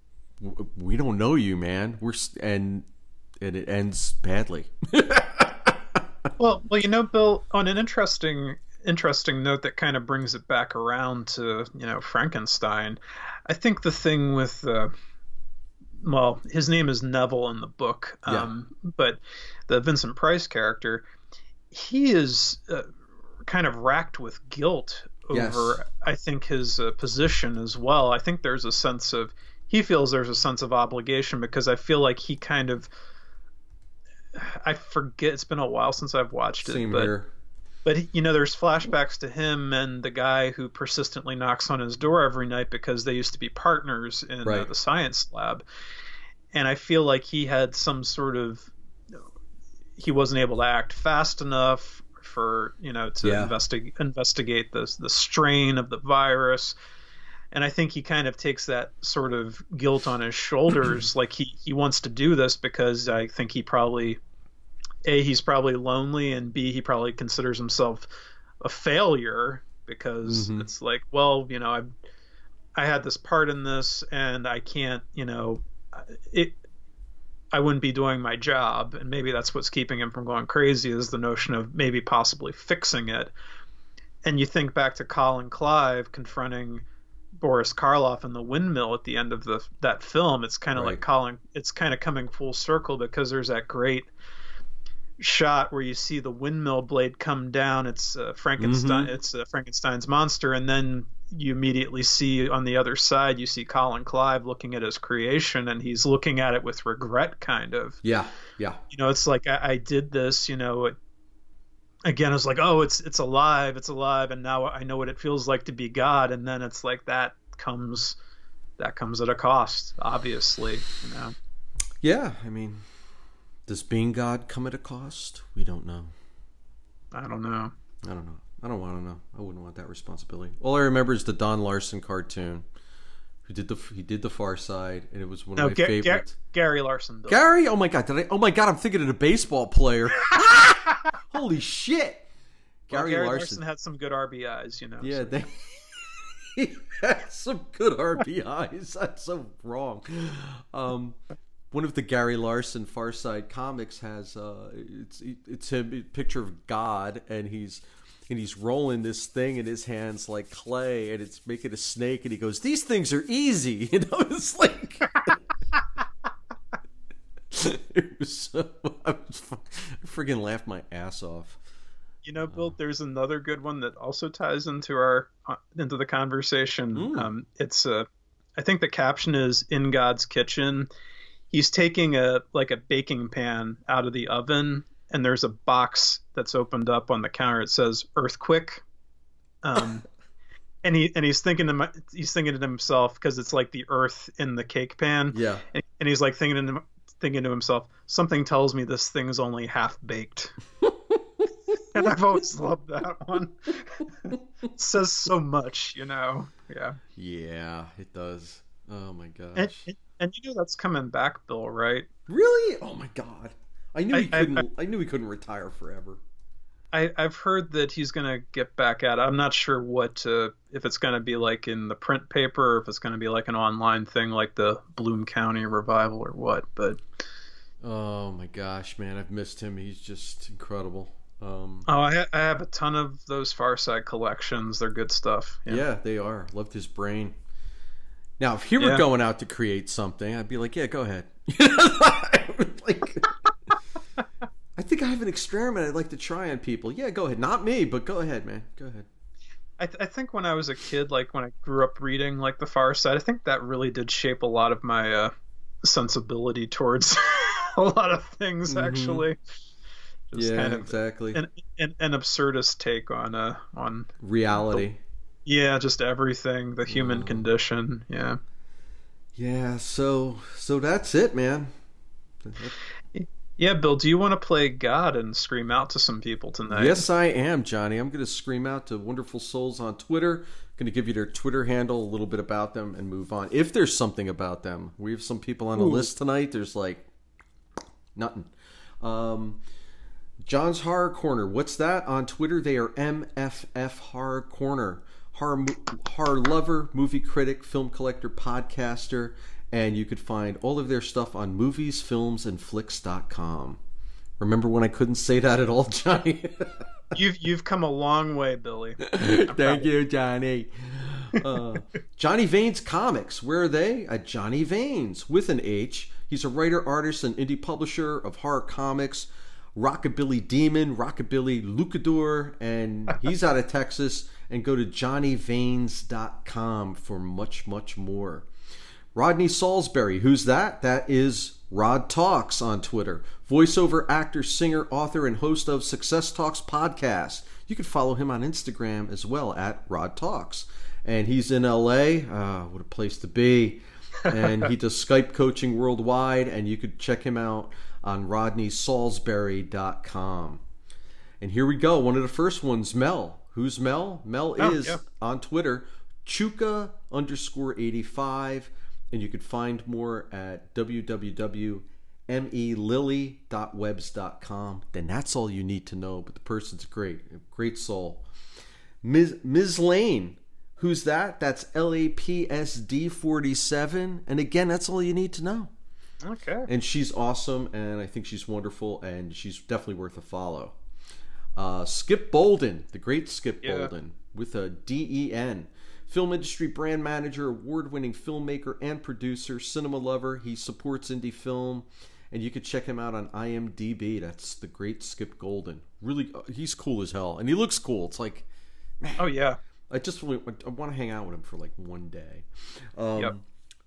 we don't know you, man. We're and and it ends badly. Well, well, you know, Bill, on an interesting interesting note that kind of brings it back around to, you know, Frankenstein. I think the thing with uh, well, his name is Neville in the book, Yeah. um, but the Vincent Price character, he is uh, kind of racked with guilt Yes. over, I think, his uh, position as well. I think there's a sense of, he feels there's a sense of obligation, because I feel like he kind of, I forget, it's been a while since I've watched it, Same but here. but you know, there's flashbacks to him and the guy who persistently knocks on his door every night because they used to be partners in uh, Right. the science lab, and I feel like he had some sort of, he wasn't able to act fast enough for, you know, to Yeah. investigate investigate the the strain of the virus. And I think he kind of takes that sort of guilt on his shoulders, like he he wants to do this because I think he probably, a, he's probably lonely, and b, he probably considers himself a failure, because Hmm. it's like, well, you know, I I had this part in this, and I can't, you know, it I wouldn't be doing my job, and maybe that's what's keeping him from going crazy, is the notion of maybe possibly fixing it. And you think back to Colin Clive confronting Boris Karloff in the windmill at the end of the that film. It's kind of like Right. Colin. It's kind of coming full circle, because there's that great shot where you see the windmill blade come down. It's uh, Frankenstein. Hmm. It's uh, Frankenstein's monster, and then you immediately see on the other side, you see Colin Clive looking at his creation, and he's looking at it with regret, kind of. Yeah. Yeah. You know, it's like, I, I did this. You know, it, again, it's like, oh, it's it's alive, it's alive, and now I know what it feels like to be God. And then it's like that comes that comes at a cost, obviously. You know. Yeah. I mean, does being God come at a cost? We don't know. I don't know. I don't know. I don't want to know. I wouldn't want that responsibility. All I remember is the Don Larson cartoon. who did the he did the Far Side, and it was one of no, my Ga- favorites. Ga- Gary Larson. Bill. Gary, oh my god, did I? Oh my god, I'm thinking of the baseball player. Holy shit, Well, Gary, Gary Larson. Larson had some good R B Is, you know. Yeah, so. they, he had some good R B Is. That's so wrong. Um, one of the Gary Larson Far Side comics has uh, it's it's him a picture of God, and he's and he's rolling this thing in his hands like clay, and it's making a snake, and he goes, "These things are easy," you know. It's like it was so I was I friggin' laughed my ass off. You know, Bill, there's another good one that also ties into our uh, into the conversation. Mm. Um, it's uh, I think the caption is "In God's Kitchen." He's taking a like a baking pan out of the oven, and there's a box that's opened up on the counter. It says "Earthquake," um, and he and he's thinking to he's thinking to himself because it's like the earth in the cake pan. Yeah, and, and he's like thinking to thinking to himself, something tells me this thing's only half baked. And I've always loved that one. It says so much, you know. Yeah. Yeah, it does. Oh my gosh. And, and, and you know that's coming back, Bill, right? Really? Oh my god. I knew he I- I- couldn't. I, I knew he couldn't retire forever. I, I've heard that he's gonna get back at it. I'm not sure what uh, if it's gonna be like in the print paper, or if it's gonna be like an online thing, like the Bloom County revival, or what. But Oh my gosh, man, I've missed him. He's just incredible. Um, oh, I, ha- I have a ton of those Far Side collections. They're good stuff. yeah. they are. Loved his brain. Now, if he were Yeah. going out to create something, I'd be like, yeah, go ahead. Like, I think I have an experiment I'd like to try on people. Yeah, go ahead. Not me, but go ahead, man. Go ahead. I, th- I think when I was a kid, like when I grew up reading like the Far Side, I think that really did shape a lot of my uh, sensibility towards a lot of things. Mhm. Actually, just Yeah, kind of exactly. an, an an absurdist take on uh on Reality. yeah, just everything, the human Mm. condition. Yeah. Yeah, so so that's it, man. Yeah, Bill, do you want to play God and scream out to some people tonight? Yes, I am, Johnny. I'm going to scream out to Wonderful Souls on Twitter. I'm going to give you their Twitter handle, a little bit about them, and move on. If there's something about them. We have some people on the Ooh. list tonight. There's like nothing. Um, John's Horror Corner. What's that? On Twitter, they are M F F Horror Corner. Horror, mo- horror lover, movie critic, film collector, podcaster, and you could find all of their stuff on movies, films, and flicks dot com. Remember when I couldn't say that at all, Johnny? You've you've come a long way, Billy. Thank you, Johnny. Uh, Johnny Vanes Comics. Where are they? At Johnny Vanes with an H. He's a writer, artist, and indie publisher of horror comics. Rockabilly Demon, Rockabilly Lucador, and he's out of Texas. And go to johnny vanes dot com for much, much more. Rodney Salisbury, who's that? That is Rod Talks on Twitter. Voiceover actor, singer, author, and host of Success Talks podcast. You can follow him on Instagram as well at Rod Talks. And he's in L A. Ah, what a place to be. And he does Skype coaching worldwide, and you could check him out on rodney salisbury dot com. And here we go. One of the first ones, Mel. Who's Mel? Mel Oh, is yeah. on Twitter, Chuka underscore eighty-five. And you can find more at w w w dot me lily dot webs dot com. Then that's all you need to know. But the person's great. A great soul. Miz Miz Lane. Who's that? That's L A P S D forty-seven. And again, that's all you need to know. Okay. And she's awesome, and I think she's wonderful, and she's definitely worth a follow. Uh, Skip Bolden, the great Skip Yeah. Bolden, with a D E N. Film industry brand manager, award-winning filmmaker and producer, cinema lover. He supports indie film, and you can check him out on I M D B. That's the great Skip Golden. Really, uh, he's cool as hell, and he looks cool. It's like, Oh yeah. I just really, I want to hang out with him for like one day. Um, Yep.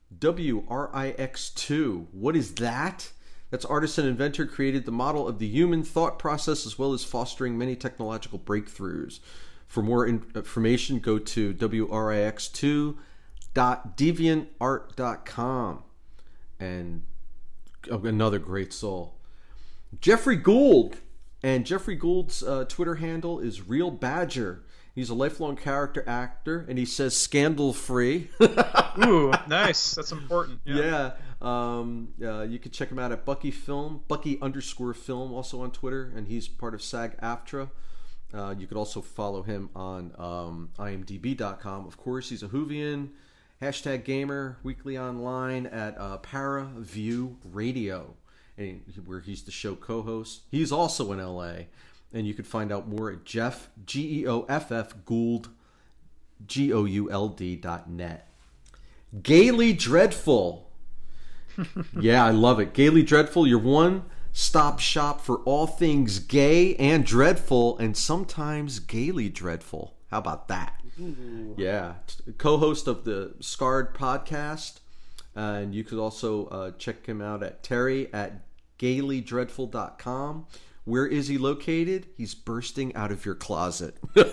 W R I X two. What is that? That's artist and inventor, created the model of the human thought process as well as fostering many technological breakthroughs. For more in- information, go to w r i x two dot deviant art dot com. And oh, another great soul. Jeffrey Gould. And Jeffrey Gould's uh, Twitter handle is Real Badger. He's a lifelong character actor, and he says scandal free. Ooh, nice. That's important. Yeah. Yeah. Um, uh, you can check him out at Bucky Film, Bucky underscore Film, also on Twitter, and he's part of SAG-AFTRA. Uh, you could also follow him on um, I M D B dot com. Of course, he's a Whovian. Hashtag gamer, weekly online at uh, Paraview Radio, and where he's the show co-host. He's also in L A, and you could find out more at Jeff, G E O F F, Gould, G O U L D dot net. Gaily Dreadful. Yeah, I love it. Gaily Dreadful, your one-stop shop for all things gay and dreadful, and sometimes gaily dreadful. How about that? Ooh. Yeah. Co-host of the Scarred podcast. Uh, and you could also uh, check him out at Terry at gaily dreadful dot com. Where is he located? He's bursting out of your closet.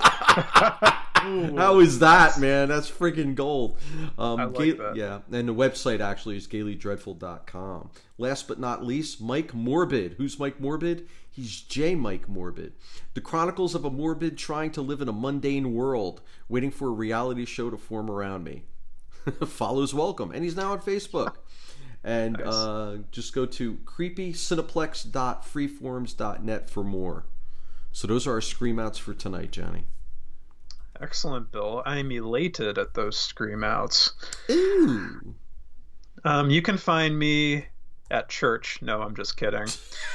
How is that, man? That's freaking gold. Um, I like Ga- that. Yeah, and the website actually is gaily dreadful dot com. Last but not least, Mike Morbid. Who's Mike Morbid? He's J. Mike Morbid. The Chronicles of a Morbid trying to live in a mundane world, waiting for a reality show to form around me. Follows welcome. And he's now on Facebook. And Nice. uh, just go to creepy cineplex dot freeforms dot net for more. So those are our scream outs for tonight, Johnny. Excellent, Bill. I am elated at those scream outs. Ooh. Um, you can find me at church. No, I'm just kidding.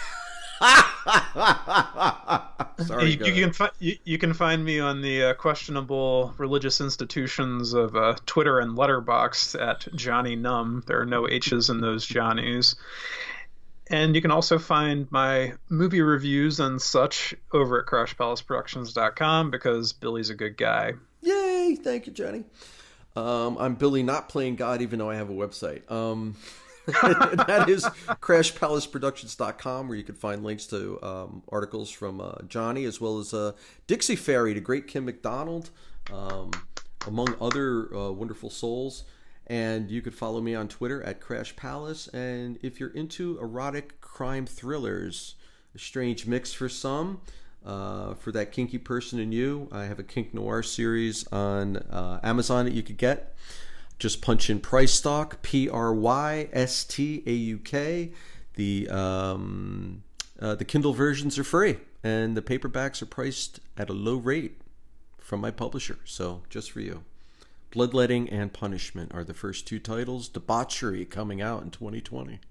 Sorry, you, go you ahead. can fi- you, you can find me on the uh, questionable religious institutions of uh, Twitter and Letterboxd at Johnny Numb. There are no H's in those Johnnies. And you can also find my movie reviews and such over at crash palace productions dot com because Billy's a good guy. Yay! Thank you, Johnny. Um, I'm Billy, not playing God, even though I have a website. Um, that is crash palace productions dot com, where you can find links to um, articles from uh, Johnny, as well as uh, Dixie Fairy, the great Kim McDonald, um, among other uh, wonderful souls. And you could follow me on Twitter at Crash Palace. And if you're into erotic crime thrillers, a strange mix for some, uh, for that kinky person in you, I have a Kink Noir series on uh, Amazon that you could get. Just punch in Price Stock, P R Y S T A U K. The um, uh, the Kindle versions are free, and the paperbacks are priced at a low rate from my publisher. So just for you. Bloodletting and Punishment are the first two titles. Debauchery coming out in twenty twenty.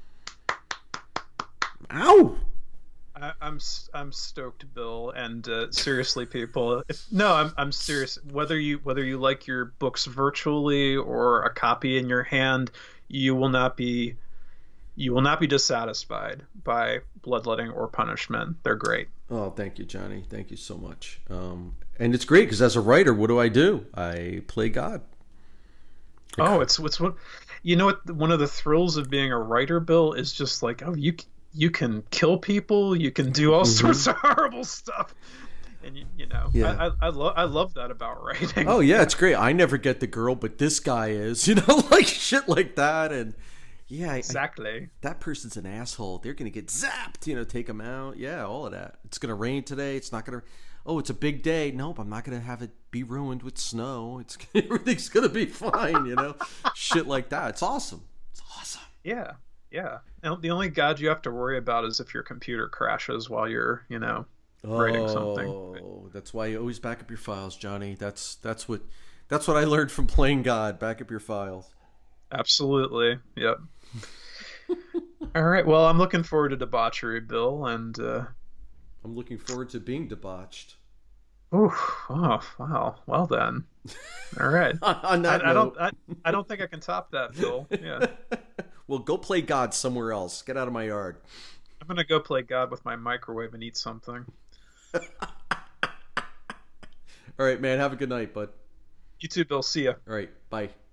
Ow! I, I'm I'm stoked, Bill, and uh, seriously, people. If, no, I'm I'm serious. Whether you whether you like your books virtually or a copy in your hand, you will not be you will not be dissatisfied by Bloodletting or Punishment. They're great. Oh, thank you, Johnny. Thank you so much. Um, and it's great because as a writer, what do I do? I play God. Oh, it's what's what you know what one of the thrills of being a writer, Bill, is just like, oh, you you can kill people, you can do all Mm-hmm. sorts of horrible stuff, and you, you know, Yeah. I I, I love I love that about writing. Oh yeah, it's great. I never get the girl, but this guy is. You know, like shit like that. And yeah, I, exactly. that person's an asshole. They're gonna get zapped. You know, take them out. Yeah, all of that. It's gonna rain today. It's not gonna. Oh, it's a big day. Nope, I'm not gonna have it be ruined with snow. It's everything's gonna be fine. You know, shit like that. It's awesome. It's awesome. Yeah, yeah. And the only God you have to worry about is if your computer crashes while you're, you know, writing something. Oh, that's why you always back up your files, Johnny. That's that's what that's what I learned from playing God. Back up your files. Absolutely. Yep. All right. Well, I'm looking forward to Debauchery, Bill, and uh, I'm looking forward to being debauched. ooh, oh, wow. Well then. All right. On that I, I note, don't. I, I don't think I can top that, Bill. Yeah. well, go play God somewhere else. Get out of my yard. I'm gonna go play God with my microwave and eat something. All right, man. Have a good night, bud. You too, Bill. See ya. All right, bye.